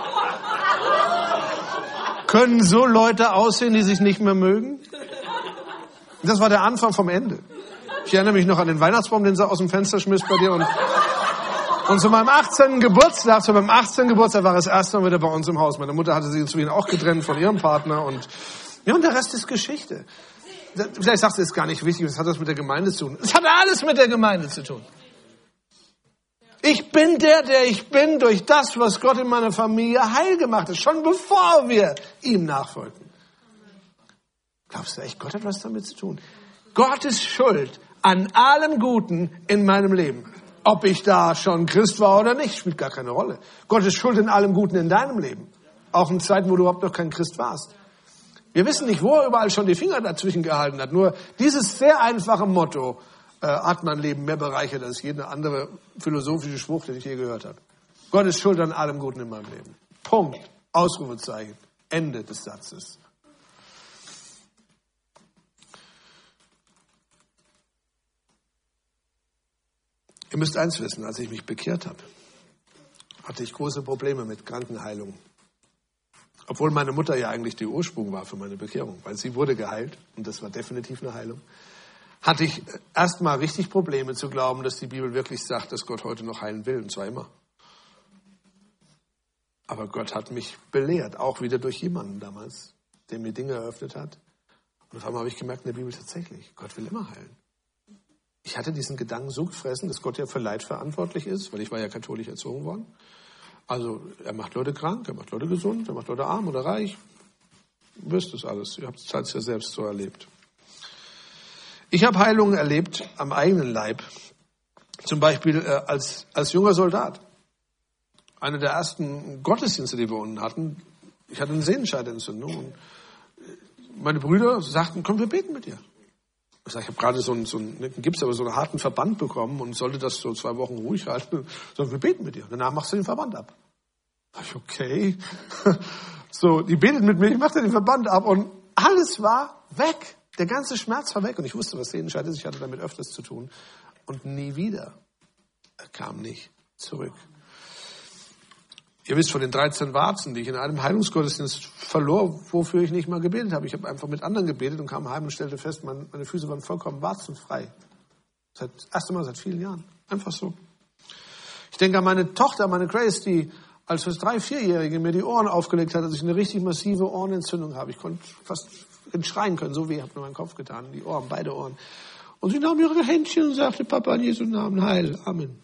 Speaker 1: Können so Leute aussehen, die sich nicht mehr mögen? Und das war der Anfang vom Ende. Ich erinnere mich noch an den Weihnachtsbaum, den sie aus dem Fenster schmiss bei dir. Und zu meinem 18. Geburtstag war das erste Mal wieder bei uns im Haus. Meine Mutter hatte sich inzwischen auch getrennt von ihrem Partner. Und der Rest ist Geschichte. Vielleicht sagst du, es ist gar nicht wichtig, das hat das mit der Gemeinde zu tun. Es hat alles mit der Gemeinde zu tun. Ich bin der ich bin, durch das, was Gott in meiner Familie heil gemacht hat, schon bevor wir ihm nachfolgten. Glaubst du echt, Gott hat was damit zu tun? Gott ist schuld an allem Guten in meinem Leben. Ob ich da schon Christ war oder nicht, spielt gar keine Rolle. Gott ist schuld in allem Guten in deinem Leben. Auch in Zeiten, wo du überhaupt noch kein Christ warst. Wir wissen nicht, wo er überall schon die Finger dazwischen gehalten hat. Nur dieses sehr einfache Motto hat mein Leben mehr bereichert als jede andere philosophische Spruch, den ich je gehört habe. Gott ist schuld an allem Guten in meinem Leben. Punkt. Ausrufezeichen. Ende des Satzes. Ihr müsst eins wissen, als ich mich bekehrt habe, hatte ich große Probleme mit Krankenheilung. Obwohl meine Mutter ja eigentlich der Ursprung war für meine Bekehrung, weil sie wurde geheilt und das war definitiv eine Heilung. Hatte ich erstmal richtig Probleme zu glauben, dass die Bibel wirklich sagt, dass Gott heute noch heilen will, und zwar immer. Aber Gott hat mich belehrt, auch wieder durch jemanden damals, der mir Dinge eröffnet hat. Und auf einmal habe ich gemerkt, in der Bibel tatsächlich, Gott will immer heilen. Ich hatte diesen Gedanken so gefressen, dass Gott ja für Leid verantwortlich ist, weil ich war ja katholisch erzogen worden. Also er macht Leute krank, er macht Leute gesund, er macht Leute arm oder reich. Ihr wisst es alles, ihr habt es ja selbst so erlebt. Ich habe Heilungen erlebt am eigenen Leib. Zum Beispiel als junger Soldat. Einer der ersten Gottesdienste, die wir unten hatten, ich hatte eine Sehnenscheidenentzündung. Und meine Brüder sagten, komm, wir beten mit dir. Ich habe gerade so einen Gips, aber so einen harten Verband bekommen und sollte das so 2 Wochen ruhig halten. Sagen, wir beten mit dir. Danach machst du den Verband ab. Da ich, okay. So, die betet mit mir, ich machte den Verband ab und alles war weg. Der ganze Schmerz war weg und ich wusste, was Sehnenscheid ist. Ich hatte damit öfters zu tun. Und nie wieder. Er kam nicht zurück. Ihr wisst von den 13 Warzen, die ich in einem Heilungsgottesdienst verlor, wofür ich nicht mal gebetet habe. Ich habe einfach mit anderen gebetet und kam heim und stellte fest, meine Füße waren vollkommen warzenfrei. Das erste Mal seit vielen Jahren. Einfach so. Ich denke an meine Tochter, meine Grace, die als 3-4-Jährige mir die Ohren aufgelegt hat, dass ich eine richtig massive Ohrenentzündung habe. Ich konnte fast schreien können, so weh hat mir mein Kopf getan, die Ohren, beide Ohren. Und sie nahm ihre Händchen und sagte, Papa, in Jesu Namen, heil, Amen.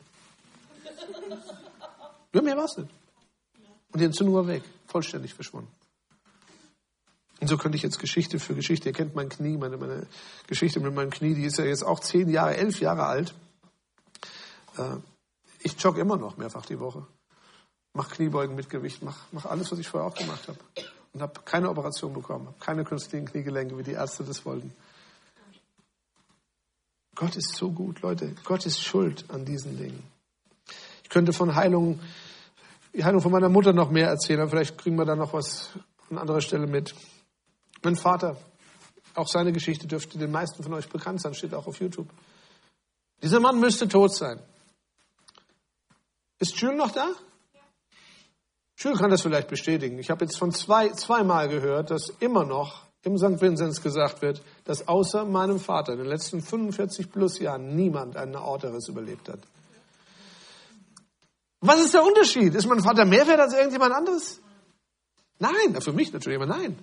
Speaker 1: Ja, mehr war es nicht. Und die Entzündung war weg, vollständig verschwunden. Und so könnte ich jetzt Geschichte für Geschichte, ihr kennt mein Knie, meine Geschichte mit meinem Knie, die ist ja jetzt auch 11 Jahre alt. Ich jogge immer noch mehrfach die Woche. Mach Kniebeugen mit Gewicht, mach alles, was ich vorher auch gemacht habe. Und habe keine Operation bekommen, habe keine künstlichen Kniegelenke, wie die Ärzte das wollten. Gott ist so gut, Leute. Gott ist schuld an diesen Dingen. Ich könnte von die Heilung von meiner Mutter noch mehr erzählen, aber vielleicht kriegen wir da noch was an anderer Stelle mit. Mein Vater, auch seine Geschichte dürfte den meisten von euch bekannt sein, steht auch auf YouTube. Dieser Mann müsste tot sein. Ist Jules noch da? Jules kann das vielleicht bestätigen. Ich habe jetzt von zweimal gehört, dass immer noch im St. Vinzenz gesagt wird, dass außer meinem Vater in den letzten 45 plus Jahren niemand einen Aortenriss überlebt hat. Was ist der Unterschied? Ist mein Vater mehr wert als irgendjemand anderes? Nein, für mich natürlich, aber nein.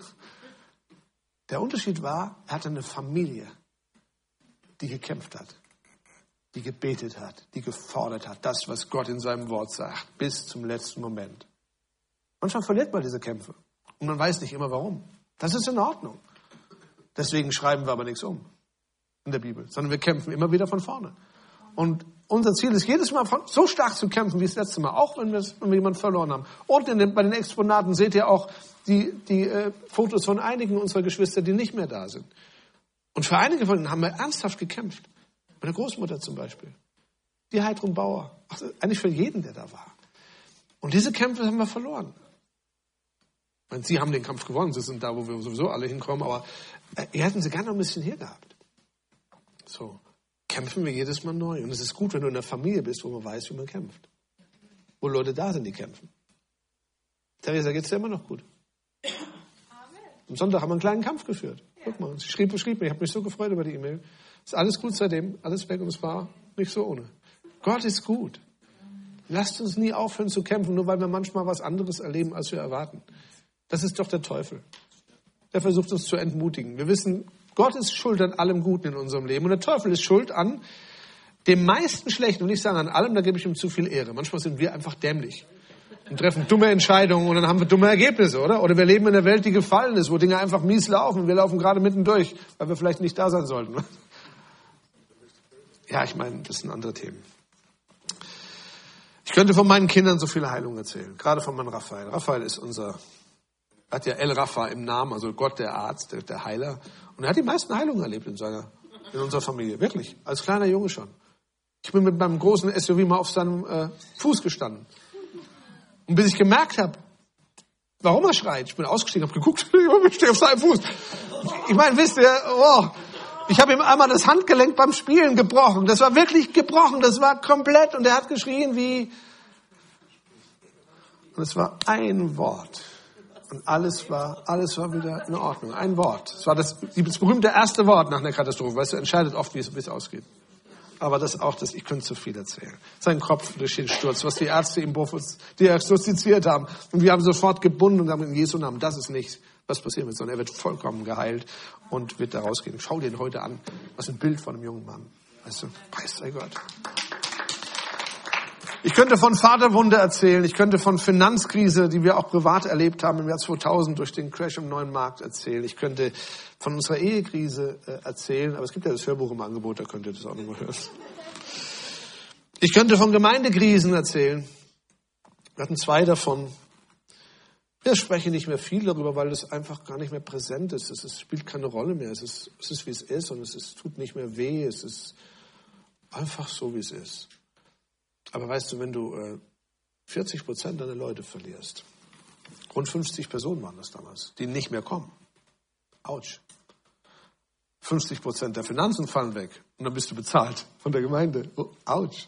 Speaker 1: Der Unterschied war, er hatte eine Familie, die gekämpft hat, die gebetet hat, die gefordert hat, das, was Gott in seinem Wort sagt, bis zum letzten Moment. Manchmal verliert man diese Kämpfe und man weiß nicht immer warum. Das ist in Ordnung. Deswegen schreiben wir aber nichts um in der Bibel, sondern wir kämpfen immer wieder von vorne. Und unser Ziel ist, jedes Mal so stark zu kämpfen wie das letzte Mal, auch wenn wir jemanden verloren haben. Und bei den Exponaten seht ihr auch die Fotos von einigen unserer Geschwister, die nicht mehr da sind. Und für einige von ihnen haben wir ernsthaft gekämpft. Meine Großmutter zum Beispiel. Die Heidrun Bauer. Eigentlich für jeden, der da war. Und diese Kämpfe haben wir verloren. Ich meine, sie haben den Kampf gewonnen. Sie sind da, wo wir sowieso alle hinkommen. Aber ihr hätten sie gerne noch ein bisschen hier gehabt. So. Kämpfen wir jedes Mal neu. Und es ist gut, wenn du in einer Familie bist, wo man weiß, wie man kämpft. Wo Leute da sind, die kämpfen. Theresa, geht's dir immer noch gut? Amen. Am Sonntag haben wir einen kleinen Kampf geführt. Ja. Guck mal, sie schrieb mir, ich habe mich so gefreut über die E-Mail. Ist alles gut seitdem, alles weg und es war nicht so ohne. Gott ist gut. Lasst uns nie aufhören zu kämpfen, nur weil wir manchmal was anderes erleben, als wir erwarten. Das ist doch der Teufel. Der versucht uns zu entmutigen. Wir wissen, Gott ist schuld an allem Guten in unserem Leben. Und der Teufel ist schuld an dem meisten Schlechten. Und nicht sagen an allem, da gebe ich ihm zu viel Ehre. Manchmal sind wir einfach dämlich und treffen dumme Entscheidungen und dann haben wir dumme Ergebnisse, oder? Oder wir leben in einer Welt, die gefallen ist, wo Dinge einfach mies laufen. Wir laufen gerade mittendurch, weil wir vielleicht nicht da sein sollten. Ja, ich meine, das sind andere Themen. Ich könnte von meinen Kindern so viele Heilungen erzählen. Gerade von meinem Raphael. Raphael ist hat ja El Rafa im Namen, also Gott, der Arzt, der Heiler. Und er hat die meisten Heilungen erlebt in unserer Familie. Wirklich. Als kleiner Junge schon. Ich bin mit meinem großen SUV mal auf seinem Fuß gestanden. Und bis ich gemerkt habe, warum er schreit, ich bin ausgestiegen, habe geguckt, ich stehe auf seinem Fuß. Ich meine, wisst ihr, ich habe ihm einmal das Handgelenk beim Spielen gebrochen. Das war wirklich gebrochen, das war komplett. Und er hat geschrien wie... Und es war ein Wort. Und alles war wieder in Ordnung. Ein Wort. Es war das berühmte erste Wort nach einer Katastrophe. Weißt du, entscheidet oft, wie es ausgeht. Aber ich könnte zu viel erzählen. Sein Kopf durch den Sturz, was die Ärzte ihm diagnostiziert haben. Und wir haben sofort gebunden und haben in Jesu Namen, das ist nicht, was passieren wird, sondern er wird vollkommen geheilt und wird da rausgehen. Schau dir ihn heute an. Was ein Bild von einem jungen Mann. Weißt du, preis sei Gott. Ich könnte von Vaterwunde erzählen, ich könnte von Finanzkrise, die wir auch privat erlebt haben im Jahr 2000 durch den Crash im neuen Markt erzählen. Ich könnte von unserer Ehekrise erzählen, aber es gibt ja das Hörbuch im Angebot, da könnt ihr das auch nochmal hören. Ich könnte von Gemeindekrisen erzählen. Wir hatten 2 davon. Wir sprechen nicht mehr viel darüber, weil es einfach gar nicht mehr präsent ist. Es spielt keine Rolle mehr. Es ist wie es ist und es tut nicht mehr weh. Es ist einfach so, wie es ist. Aber weißt du, wenn du 40% deiner Leute verlierst, rund 50 Personen waren das damals, die nicht mehr kommen. Autsch. 50% der Finanzen fallen weg und dann bist du bezahlt von der Gemeinde. Oh, autsch.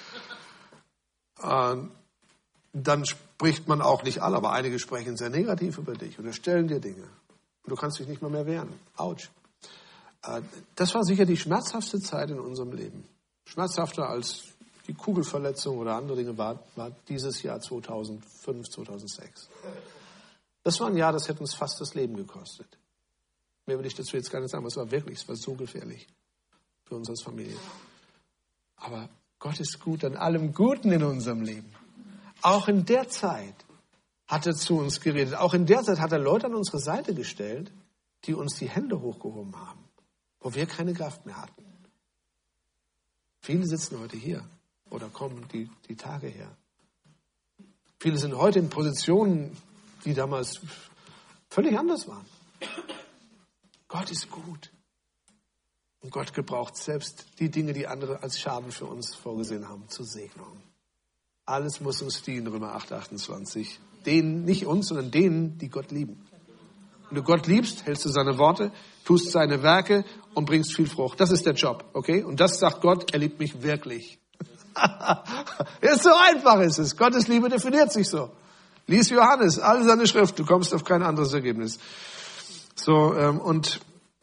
Speaker 1: Dann spricht man auch nicht alle, aber einige sprechen sehr negativ über dich und erstellen dir Dinge. Und du kannst dich nicht mehr wehren. Autsch. Das war sicher die schmerzhaftste Zeit in unserem Leben. Schmerzhafter als die Kugelverletzung oder andere Dinge war dieses Jahr 2005, 2006. Das war ein Jahr, das hätte uns fast das Leben gekostet. Mehr will ich dazu jetzt gar nicht sagen, aber es war so gefährlich für uns als Familie. Aber Gott ist gut an allem Guten in unserem Leben. Auch in der Zeit hat er zu uns geredet. Auch in der Zeit hat er Leute an unsere Seite gestellt, die uns die Hände hochgehoben haben, wo wir keine Kraft mehr hatten. Viele sitzen heute hier oder kommen die Tage her. Viele sind heute in Positionen, die damals völlig anders waren. Gott ist gut. Und Gott gebraucht selbst die Dinge, die andere als Schaden für uns vorgesehen haben, zur Segnung. Alles muss uns dienen, Römer 8, 28. Denen, nicht uns, sondern denen, die Gott lieben. Wenn du Gott liebst, hältst du seine Worte, tust seine Werke und bringst viel Frucht. Das ist der Job, okay? Und das sagt Gott, er liebt mich wirklich. Ist so einfach ist es. Gottes Liebe definiert sich so. Lies Johannes, all seine Schrift, du kommst auf kein anderes Ergebnis. Und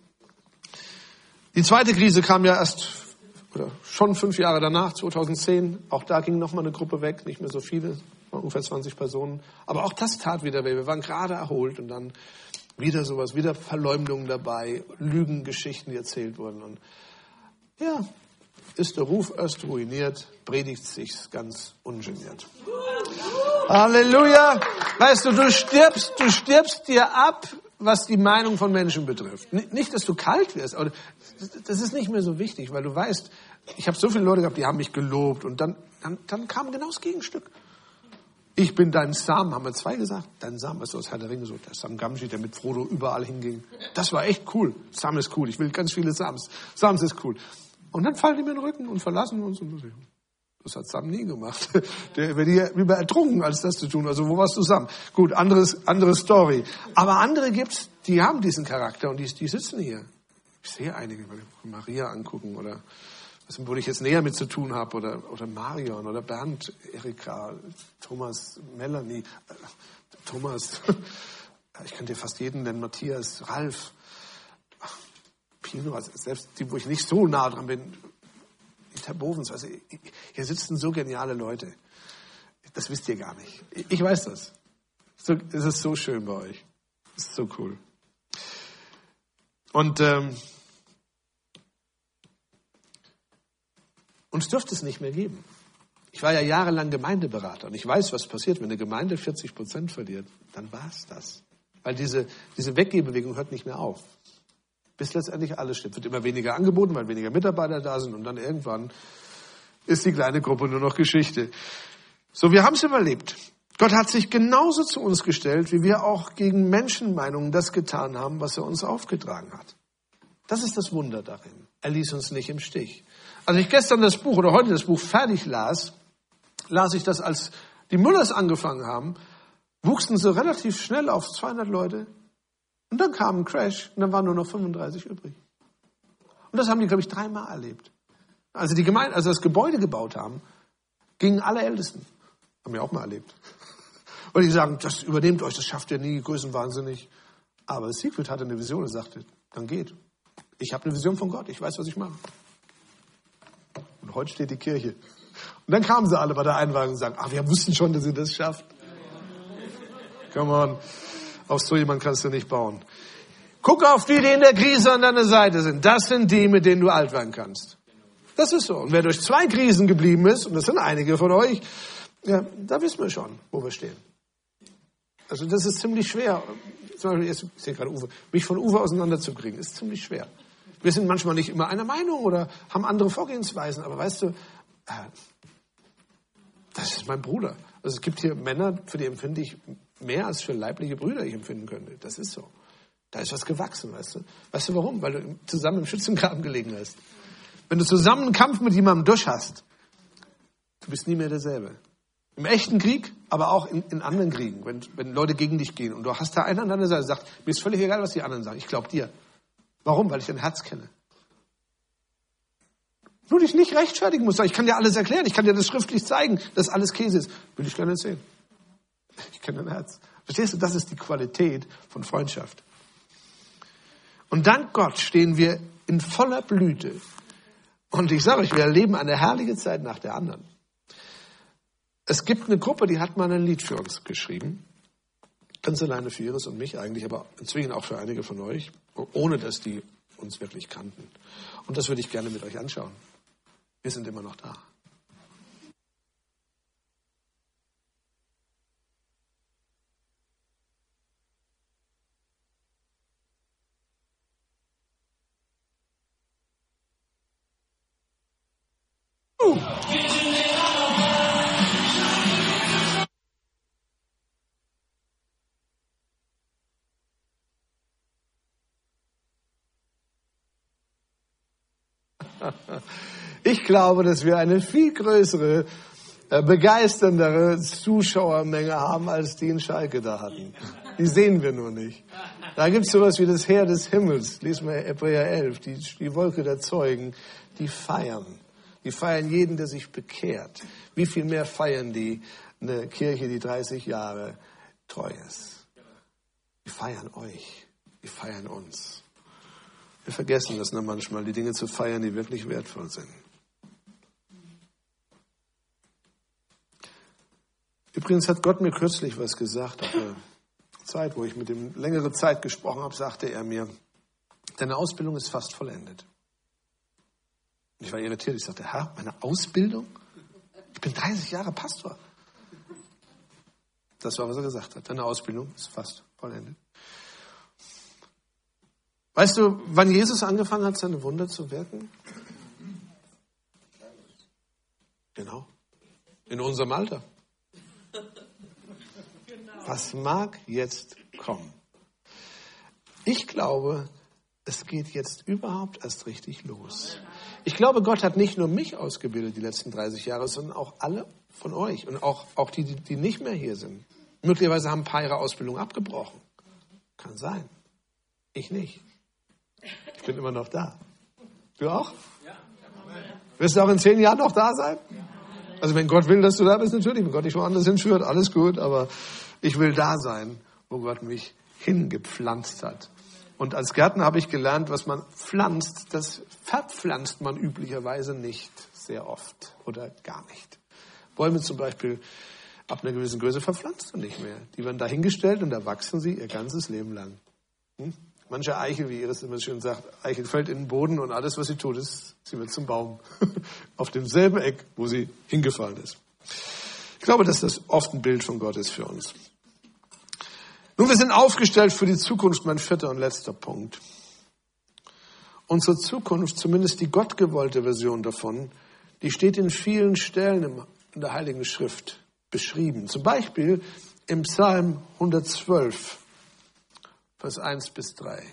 Speaker 1: die zweite Krise kam ja schon 5 Jahre danach, 2010. Auch da ging nochmal eine Gruppe weg, nicht mehr so viele, ungefähr 20 Personen. Aber auch das tat wieder weh. Wir waren gerade erholt und dann wieder sowas, wieder Verleumdungen dabei, Lügengeschichten, die erzählt wurden. Und ja, ist der Ruf erst ruiniert, predigt sich's ganz ungeniert. Halleluja! Weißt du, du stirbst dir ab, was die Meinung von Menschen betrifft. Nicht, dass du kalt wirst, aber das ist nicht mehr so wichtig, weil du weißt, ich habe so viele Leute gehabt, die haben mich gelobt und dann kam genau das Gegenstück. Ich bin dein Sam, haben wir 2 gesagt. Dein Sam, weißt du, aus Herr der Ringe so, der Sam Gamgee, der mit Frodo überall hinging. Das war echt cool. Sam ist cool, ich will ganz viele Sams. Sams ist cool. Und dann fallen die mir in den Rücken und verlassen uns. Das hat Sam nie gemacht. Der wäre lieber ertrunken, als das zu tun. Also wo warst du, Sam? Gut, andere Story. Aber andere gibt's, die haben diesen Charakter und die sitzen hier. Ich sehe einige, weil ich Maria angucken oder wo ich jetzt näher mit zu tun habe oder Marion oder Bernd, Erika, Thomas, Melanie, Thomas. Ich könnte dir fast jeden nennen, Matthias, Ralf, Pino, also selbst die, wo ich nicht so nah dran bin. Herr Bovens, also hier sitzen so geniale Leute. Das wisst ihr gar nicht. Ich weiß das. Es ist so schön bei euch. Es ist so cool. Und uns dürfte es nicht mehr geben. Ich war ja jahrelang Gemeindeberater und ich weiß, was passiert, wenn eine Gemeinde 40% verliert. Dann war es das. Weil diese Weggehbewegung hört nicht mehr auf. Bis letztendlich alles stimmt. Wird immer weniger angeboten, weil weniger Mitarbeiter da sind und dann irgendwann ist die kleine Gruppe nur noch Geschichte. So, wir haben es überlebt. Gott hat sich genauso zu uns gestellt, wie wir auch gegen Menschenmeinungen das getan haben, was er uns aufgetragen hat. Das ist das Wunder darin. Er ließ uns nicht im Stich. Als ich gestern das Buch oder heute das Buch fertig las ich das, als die Müllers angefangen haben, wuchsen sie relativ schnell auf 200 Leute. Und dann kam ein Crash und dann waren nur noch 35 übrig. Und das haben die, glaube ich, 3-mal erlebt. Als das Gebäude gebaut haben, gingen alle Ältesten. Haben wir auch mal erlebt. Und die sagen, das übernehmt euch, das schafft ihr nie, größenwahnsinnig. Aber Siegfried hatte eine Vision und sagte, dann geht. Ich habe eine Vision von Gott, ich weiß, was ich mache. Und heute steht die Kirche. Und dann kamen sie alle bei der Einweihung und sagen, wir wussten schon, dass ihr das schafft. Come on. Auf so jemand kannst du nicht bauen. Guck auf die in der Krise an deiner Seite sind. Das sind die, mit denen du alt werden kannst. Das ist so. Und wer durch 2 Krisen geblieben ist, und das sind einige von euch, ja, da wissen wir schon, wo wir stehen. Also das ist ziemlich schwer. Zum Beispiel, ich sehe gerade Uwe, mich von Uwe auseinanderzukriegen, ist ziemlich schwer. Wir sind manchmal nicht immer einer Meinung oder haben andere Vorgehensweisen, aber weißt du, das ist mein Bruder. Also es gibt hier Männer, für die empfinde ich mehr als für leibliche Brüder ich empfinden könnte. Das ist so. Da ist was gewachsen, weißt du. Weißt du warum? Weil du zusammen im Schützengraben gelegen hast. Wenn du zusammen einen Kampf mit jemandem durch hast, du bist nie mehr derselbe. Im echten Krieg, aber auch in anderen Kriegen, wenn Leute gegen dich gehen und du hast da einen an deiner Seite, sagt, mir ist völlig egal, was die anderen sagen. Ich glaube dir. Warum? Weil ich dein Herz kenne. Nur dich nicht rechtfertigen musst. Ich kann dir alles erklären. Ich kann dir das schriftlich zeigen, dass alles Käse ist. Will ich gerne sehen. Ich kenne dein Herz. Verstehst du? Das ist die Qualität von Freundschaft. Und dank Gott stehen wir in voller Blüte. Und ich sage euch, wir erleben eine herrliche Zeit nach der anderen. Es gibt eine Gruppe, die hat mal ein Lied für uns geschrieben. Ganz alleine für Iris und mich eigentlich, aber inzwischen auch für einige von euch, ohne dass die uns wirklich kannten. Und das würde ich gerne mit euch anschauen. Wir sind immer noch da. Ich glaube, dass wir eine viel größere, begeisterndere Zuschauermenge haben, als die in Schalke da hatten. Die sehen wir nur nicht. Da gibt es sowas wie das Heer des Himmels. Lies mal Hebräer 11, die Wolke der Zeugen, die feiern. Die feiern jeden, der sich bekehrt. Wie viel mehr feiern die eine Kirche, die 30 Jahre treu ist? Die feiern euch. Die feiern uns. Wir vergessen das nur manchmal, die Dinge zu feiern, die wirklich wertvoll sind. Übrigens hat Gott mir kürzlich was gesagt. Auf eine Zeit, wo ich mit ihm längere Zeit gesprochen habe, sagte er mir, deine Ausbildung ist fast vollendet. Und ich war irritiert. Ich sagte, Herr, meine Ausbildung? Ich bin 30 Jahre Pastor. Das war, was er gesagt hat. Deine Ausbildung ist fast vollendet. Weißt du, wann Jesus angefangen hat, seine Wunder zu wirken? Genau. In unserem Alter. Was mag jetzt kommen? Ich glaube, es geht jetzt überhaupt erst richtig los. Ich glaube, Gott hat nicht nur mich ausgebildet die letzten 30 Jahre, sondern auch alle von euch und auch die nicht mehr hier sind. Möglicherweise haben ein paar ihre Ausbildung abgebrochen. Kann sein. Ich nicht. Ich bin immer noch da. Du auch? Ja. Wirst du auch in 10 Jahren noch da sein? Also wenn Gott will, dass du da bist, natürlich. Wenn Gott dich woanders hinführt, alles gut. Aber ich will da sein, wo Gott mich hingepflanzt hat. Und als Gärtner habe ich gelernt, was man pflanzt, das verpflanzt man üblicherweise nicht sehr oft oder gar nicht. Bäume zum Beispiel ab einer gewissen Größe verpflanzt du nicht mehr. Die werden dahingestellt und da wachsen sie ihr ganzes Leben lang. Manche Eichel, wie Iris immer schön sagt, Eichel fällt in den Boden und alles, was sie tut, ist, sie wird zum Baum. Auf demselben Eck, wo sie hingefallen ist. Ich glaube, dass das oft ein Bild von Gott ist für uns. Nun, wir sind aufgestellt für die Zukunft, mein 4. und letzter Punkt. Unsere Zukunft, zumindest die gottgewollte Version davon, die steht in vielen Stellen in der Heiligen Schrift beschrieben. Zum Beispiel im Psalm 112, Vers 1 bis 3.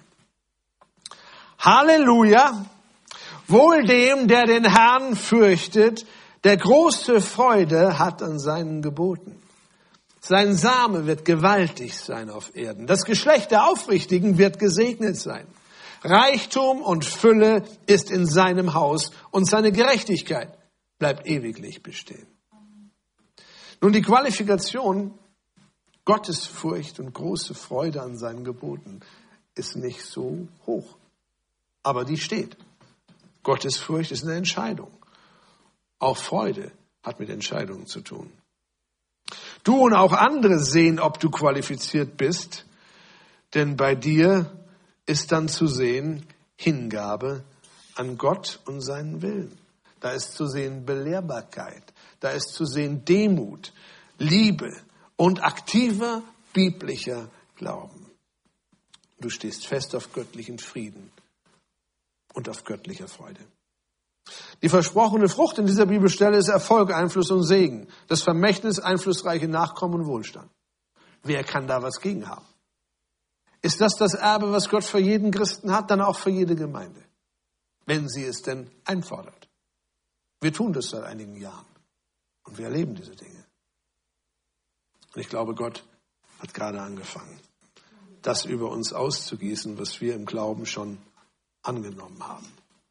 Speaker 1: Halleluja! Wohl dem, der den Herrn fürchtet, der große Freude hat an seinen Geboten. Sein Same wird gewaltig sein auf Erden. Das Geschlecht der Aufrichtigen wird gesegnet sein. Reichtum und Fülle ist in seinem Haus und seine Gerechtigkeit bleibt ewiglich bestehen. Nun, die Qualifikation Gottesfurcht und große Freude an seinen Geboten ist nicht so hoch. Aber die steht. Gottesfurcht ist eine Entscheidung. Auch Freude hat mit Entscheidungen zu tun. Du und auch andere sehen, ob du qualifiziert bist, denn bei dir ist dann zu sehen Hingabe an Gott und seinen Willen. Da ist zu sehen Belehrbarkeit, da ist zu sehen Demut, Liebe und aktiver biblischer Glauben. Du stehst fest auf göttlichen Frieden und auf göttlicher Freude. Die versprochene Frucht in dieser Bibelstelle ist Erfolg, Einfluss und Segen. Das Vermächtnis, einflussreiche Nachkommen und Wohlstand. Wer kann da was gegen haben? Ist das das Erbe, was Gott für jeden Christen hat, dann auch für jede Gemeinde? Wenn sie es denn einfordert. Wir tun das seit einigen Jahren. Und wir erleben diese Dinge. Und ich glaube, Gott hat gerade angefangen, das über uns auszugießen, was wir im Glauben schon angenommen haben.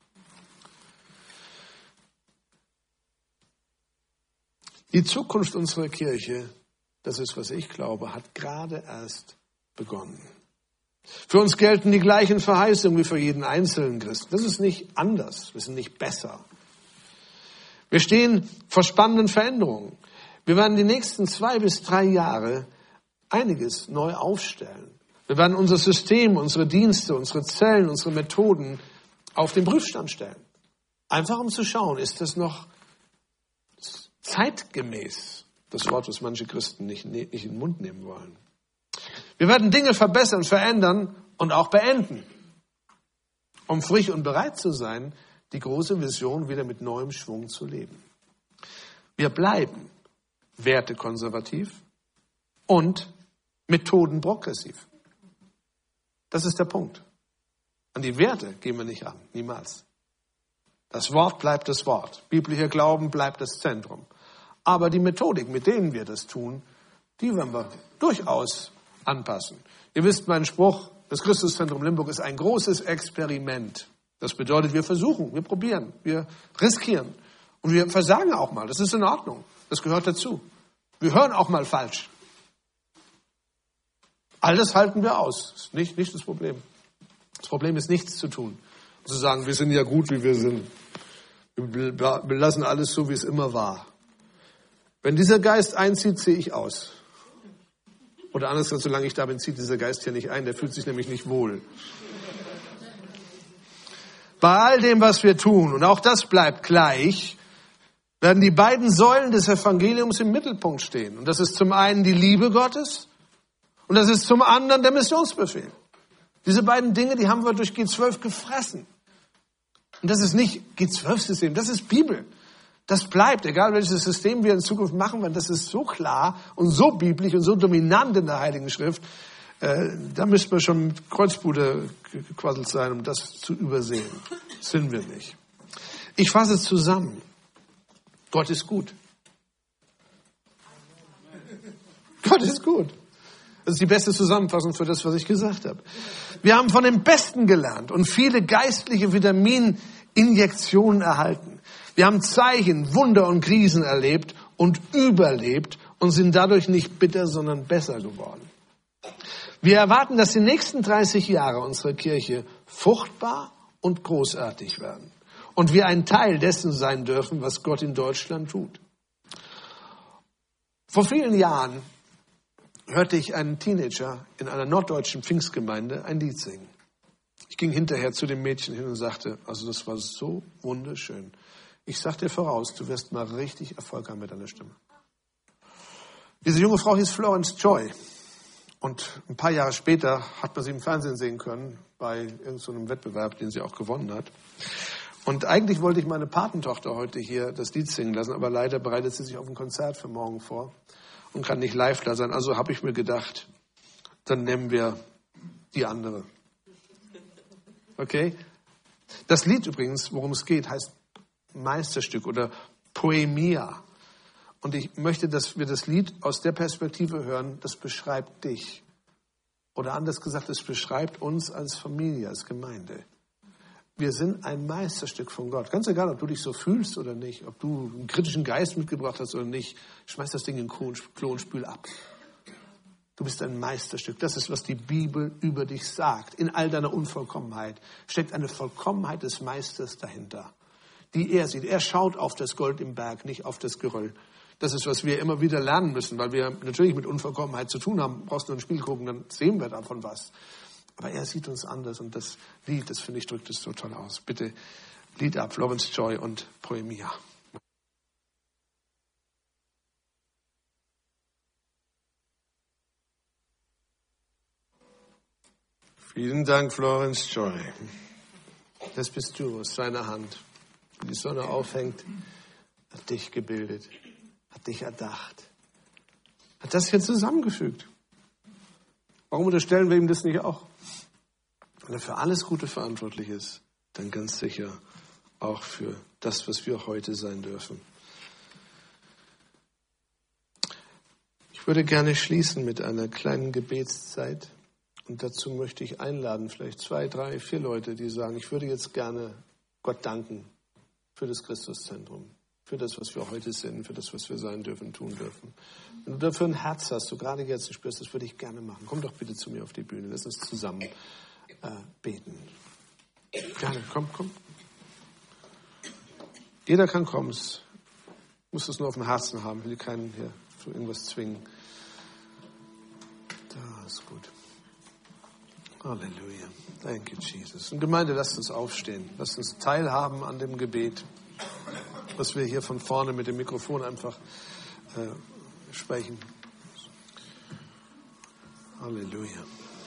Speaker 1: Die Zukunft unserer Kirche, das ist, was ich glaube, hat gerade erst begonnen. Für uns gelten die gleichen Verheißungen wie für jeden einzelnen Christen. Das ist nicht anders, wir sind nicht besser. Wir stehen vor spannenden Veränderungen. Wir werden die nächsten 2 bis 3 Jahre einiges neu aufstellen. Wir werden unser System, unsere Dienste, unsere Zellen, unsere Methoden auf den Prüfstand stellen. Einfach um zu schauen, ist das noch zeitgemäß, das Wort, was manche Christen nicht in den Mund nehmen wollen. Wir werden Dinge verbessern, verändern und auch beenden, um frisch und bereit zu sein, die große Vision wieder mit neuem Schwung zu leben. Wir bleiben wertekonservativ und methodenprogressiv. Das ist der Punkt. An die Werte gehen wir nicht ran, niemals. Das Wort bleibt das Wort. Biblischer Glauben bleibt das Zentrum. Aber die Methodik, mit denen wir das tun, die werden wir durchaus anpassen. Ihr wisst meinen Spruch, das Christuszentrum Limburg ist ein großes Experiment. Das bedeutet, wir versuchen, wir probieren, wir riskieren. Und wir versagen auch mal. Das ist in Ordnung. Das gehört dazu. Wir hören auch mal falsch. All das halten wir aus. Das ist nicht das Problem. Das Problem ist, nichts zu tun. Zu sagen, wir sind ja gut, wie wir sind. Wir lassen alles so, wie es immer war. Wenn dieser Geist einzieht, ziehe ich aus. Oder anders gesagt, solange ich da bin, zieht dieser Geist ja nicht ein. Der fühlt sich nämlich nicht wohl. Bei all dem, was wir tun, und auch das bleibt gleich, werden die beiden Säulen des Evangeliums im Mittelpunkt stehen. Und das ist zum einen die Liebe Gottes und das ist zum anderen der Missionsbefehl. Diese beiden Dinge, die haben wir durch G12 gefressen. Und das ist nicht G12-System, das ist Bibel. Das bleibt, egal welches System wir in Zukunft machen werden, das ist so klar und so biblisch und so dominant in der Heiligen Schrift, da müssten wir schon mit Kreuzbude gequasselt sein, um das zu übersehen. Das sind wir nicht. Ich fasse es zusammen. Gott ist gut. Gott ist gut. Das ist die beste Zusammenfassung für das, was ich gesagt habe. Wir haben von dem Besten gelernt und viele geistliche Vitamininjektionen erhalten. Wir haben Zeichen, Wunder und Krisen erlebt und überlebt und sind dadurch nicht bitter, sondern besser geworden. Wir erwarten, dass die nächsten 30 Jahre unserer Kirche fruchtbar und großartig werden und wir ein Teil dessen sein dürfen, was Gott in Deutschland tut. Vor vielen Jahren hörte ich einen Teenager in einer norddeutschen Pfingstgemeinde ein Lied singen. Ich ging hinterher zu dem Mädchen hin und sagte, also das war so wunderschön. Ich sag dir voraus, du wirst mal richtig Erfolg haben mit deiner Stimme. Diese junge Frau hieß Florence Joy. Und ein paar Jahre später hat man sie im Fernsehen sehen können, bei irgendeinem Wettbewerb, den sie auch gewonnen hat. Und eigentlich wollte ich meine Patentochter heute hier das Lied singen lassen, aber leider bereitet sie sich auf ein Konzert für morgen vor und kann nicht live da sein. Also habe ich mir gedacht, dann nehmen wir die andere. Okay? Das Lied übrigens, worum es geht, heißt Meisterstück oder Poemia. Und ich möchte, dass wir das Lied aus der Perspektive hören, das beschreibt dich. Oder anders gesagt, es beschreibt uns als Familie, als Gemeinde. Wir sind ein Meisterstück von Gott. Ganz egal, ob du dich so fühlst oder nicht, ob du einen kritischen Geist mitgebracht hast oder nicht, schmeiß das Ding in den Klo und spül ab. Du bist ein Meisterstück. Das ist, was die Bibel über dich sagt. In all deiner Unvollkommenheit steckt eine Vollkommenheit des Meisters dahinter, die er sieht. Er schaut auf das Gold im Berg, nicht auf das Geröll. Das ist, was wir immer wieder lernen müssen, weil wir natürlich mit Unvollkommenheit zu tun haben. Brauchst du einen Spiegel gucken, dann sehen wir davon was. Aber er sieht uns anders und das Lied, das finde ich, drückt es so toll aus. Bitte Lied ab, Florence Joy und Poemia. Vielen Dank, Florence Joy. Das bist du aus seiner Hand. Die Sonne aufhängt, hat dich gebildet, hat dich erdacht, hat das hier zusammengefügt. Warum unterstellen wir ihm das nicht auch? Wenn er für alles Gute verantwortlich ist, dann ganz sicher auch für das, was wir heute sein dürfen. Ich würde gerne schließen mit einer kleinen Gebetszeit. Und dazu möchte ich einladen, vielleicht 2, 3, 4 Leute, die sagen, ich würde jetzt gerne Gott danken für das Christuszentrum, für das, was wir heute sind, für das, was wir sein dürfen, tun dürfen. Wenn du dafür ein Herz hast, so gerade jetzt spürst, das würde ich gerne machen. Komm doch bitte zu mir auf die Bühne, lass uns zusammen beten. Gerne, komm. Jeder kann kommen, muss es nur auf dem Herzen haben, will keinen hier für irgendwas zwingen. Da ist gut. Halleluja. Thank you, Jesus. Und Gemeinde, lasst uns aufstehen. Lasst uns teilhaben an dem Gebet, was wir hier von vorne mit dem Mikrofon einfach sprechen. Halleluja.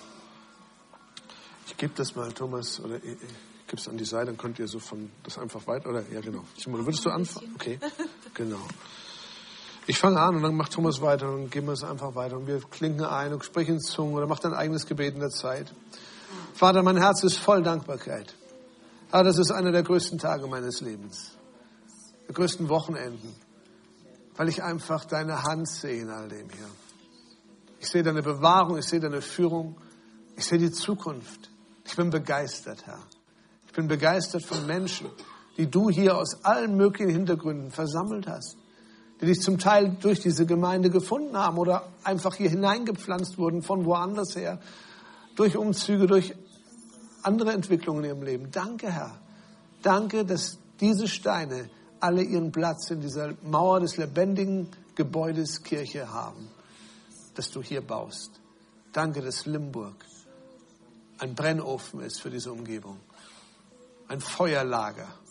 Speaker 1: Ich gebe das mal, Thomas, oder ich gebe es an die Seite, dann könnt ihr so von das einfach weiter, oder? Ja, genau. Würdest du anfangen? Okay, genau. Ich fange an und dann macht Thomas weiter und dann geben wir es einfach weiter und wir klinken ein und sprechen in Zungen oder macht ein eigenes Gebet in der Zeit. Vater, mein Herz ist voll Dankbarkeit. Herr, das ist einer der größten Tage meines Lebens, der größten Wochenenden, weil ich einfach deine Hand sehe in all dem hier. Ich sehe deine Bewahrung, ich sehe deine Führung, ich sehe die Zukunft. Ich bin begeistert, Herr. Ich bin begeistert von Menschen, die du hier aus allen möglichen Hintergründen versammelt hast, die dich zum Teil durch diese Gemeinde gefunden haben oder einfach hier hineingepflanzt wurden von woanders her, durch Umzüge, durch andere Entwicklungen in ihrem Leben. Danke, Herr. Danke, dass diese Steine alle ihren Platz in dieser Mauer des lebendigen Gebäudes Kirche haben, das du hier baust. Danke, dass Limburg ein Brennofen ist für diese Umgebung, ein Feuerlager.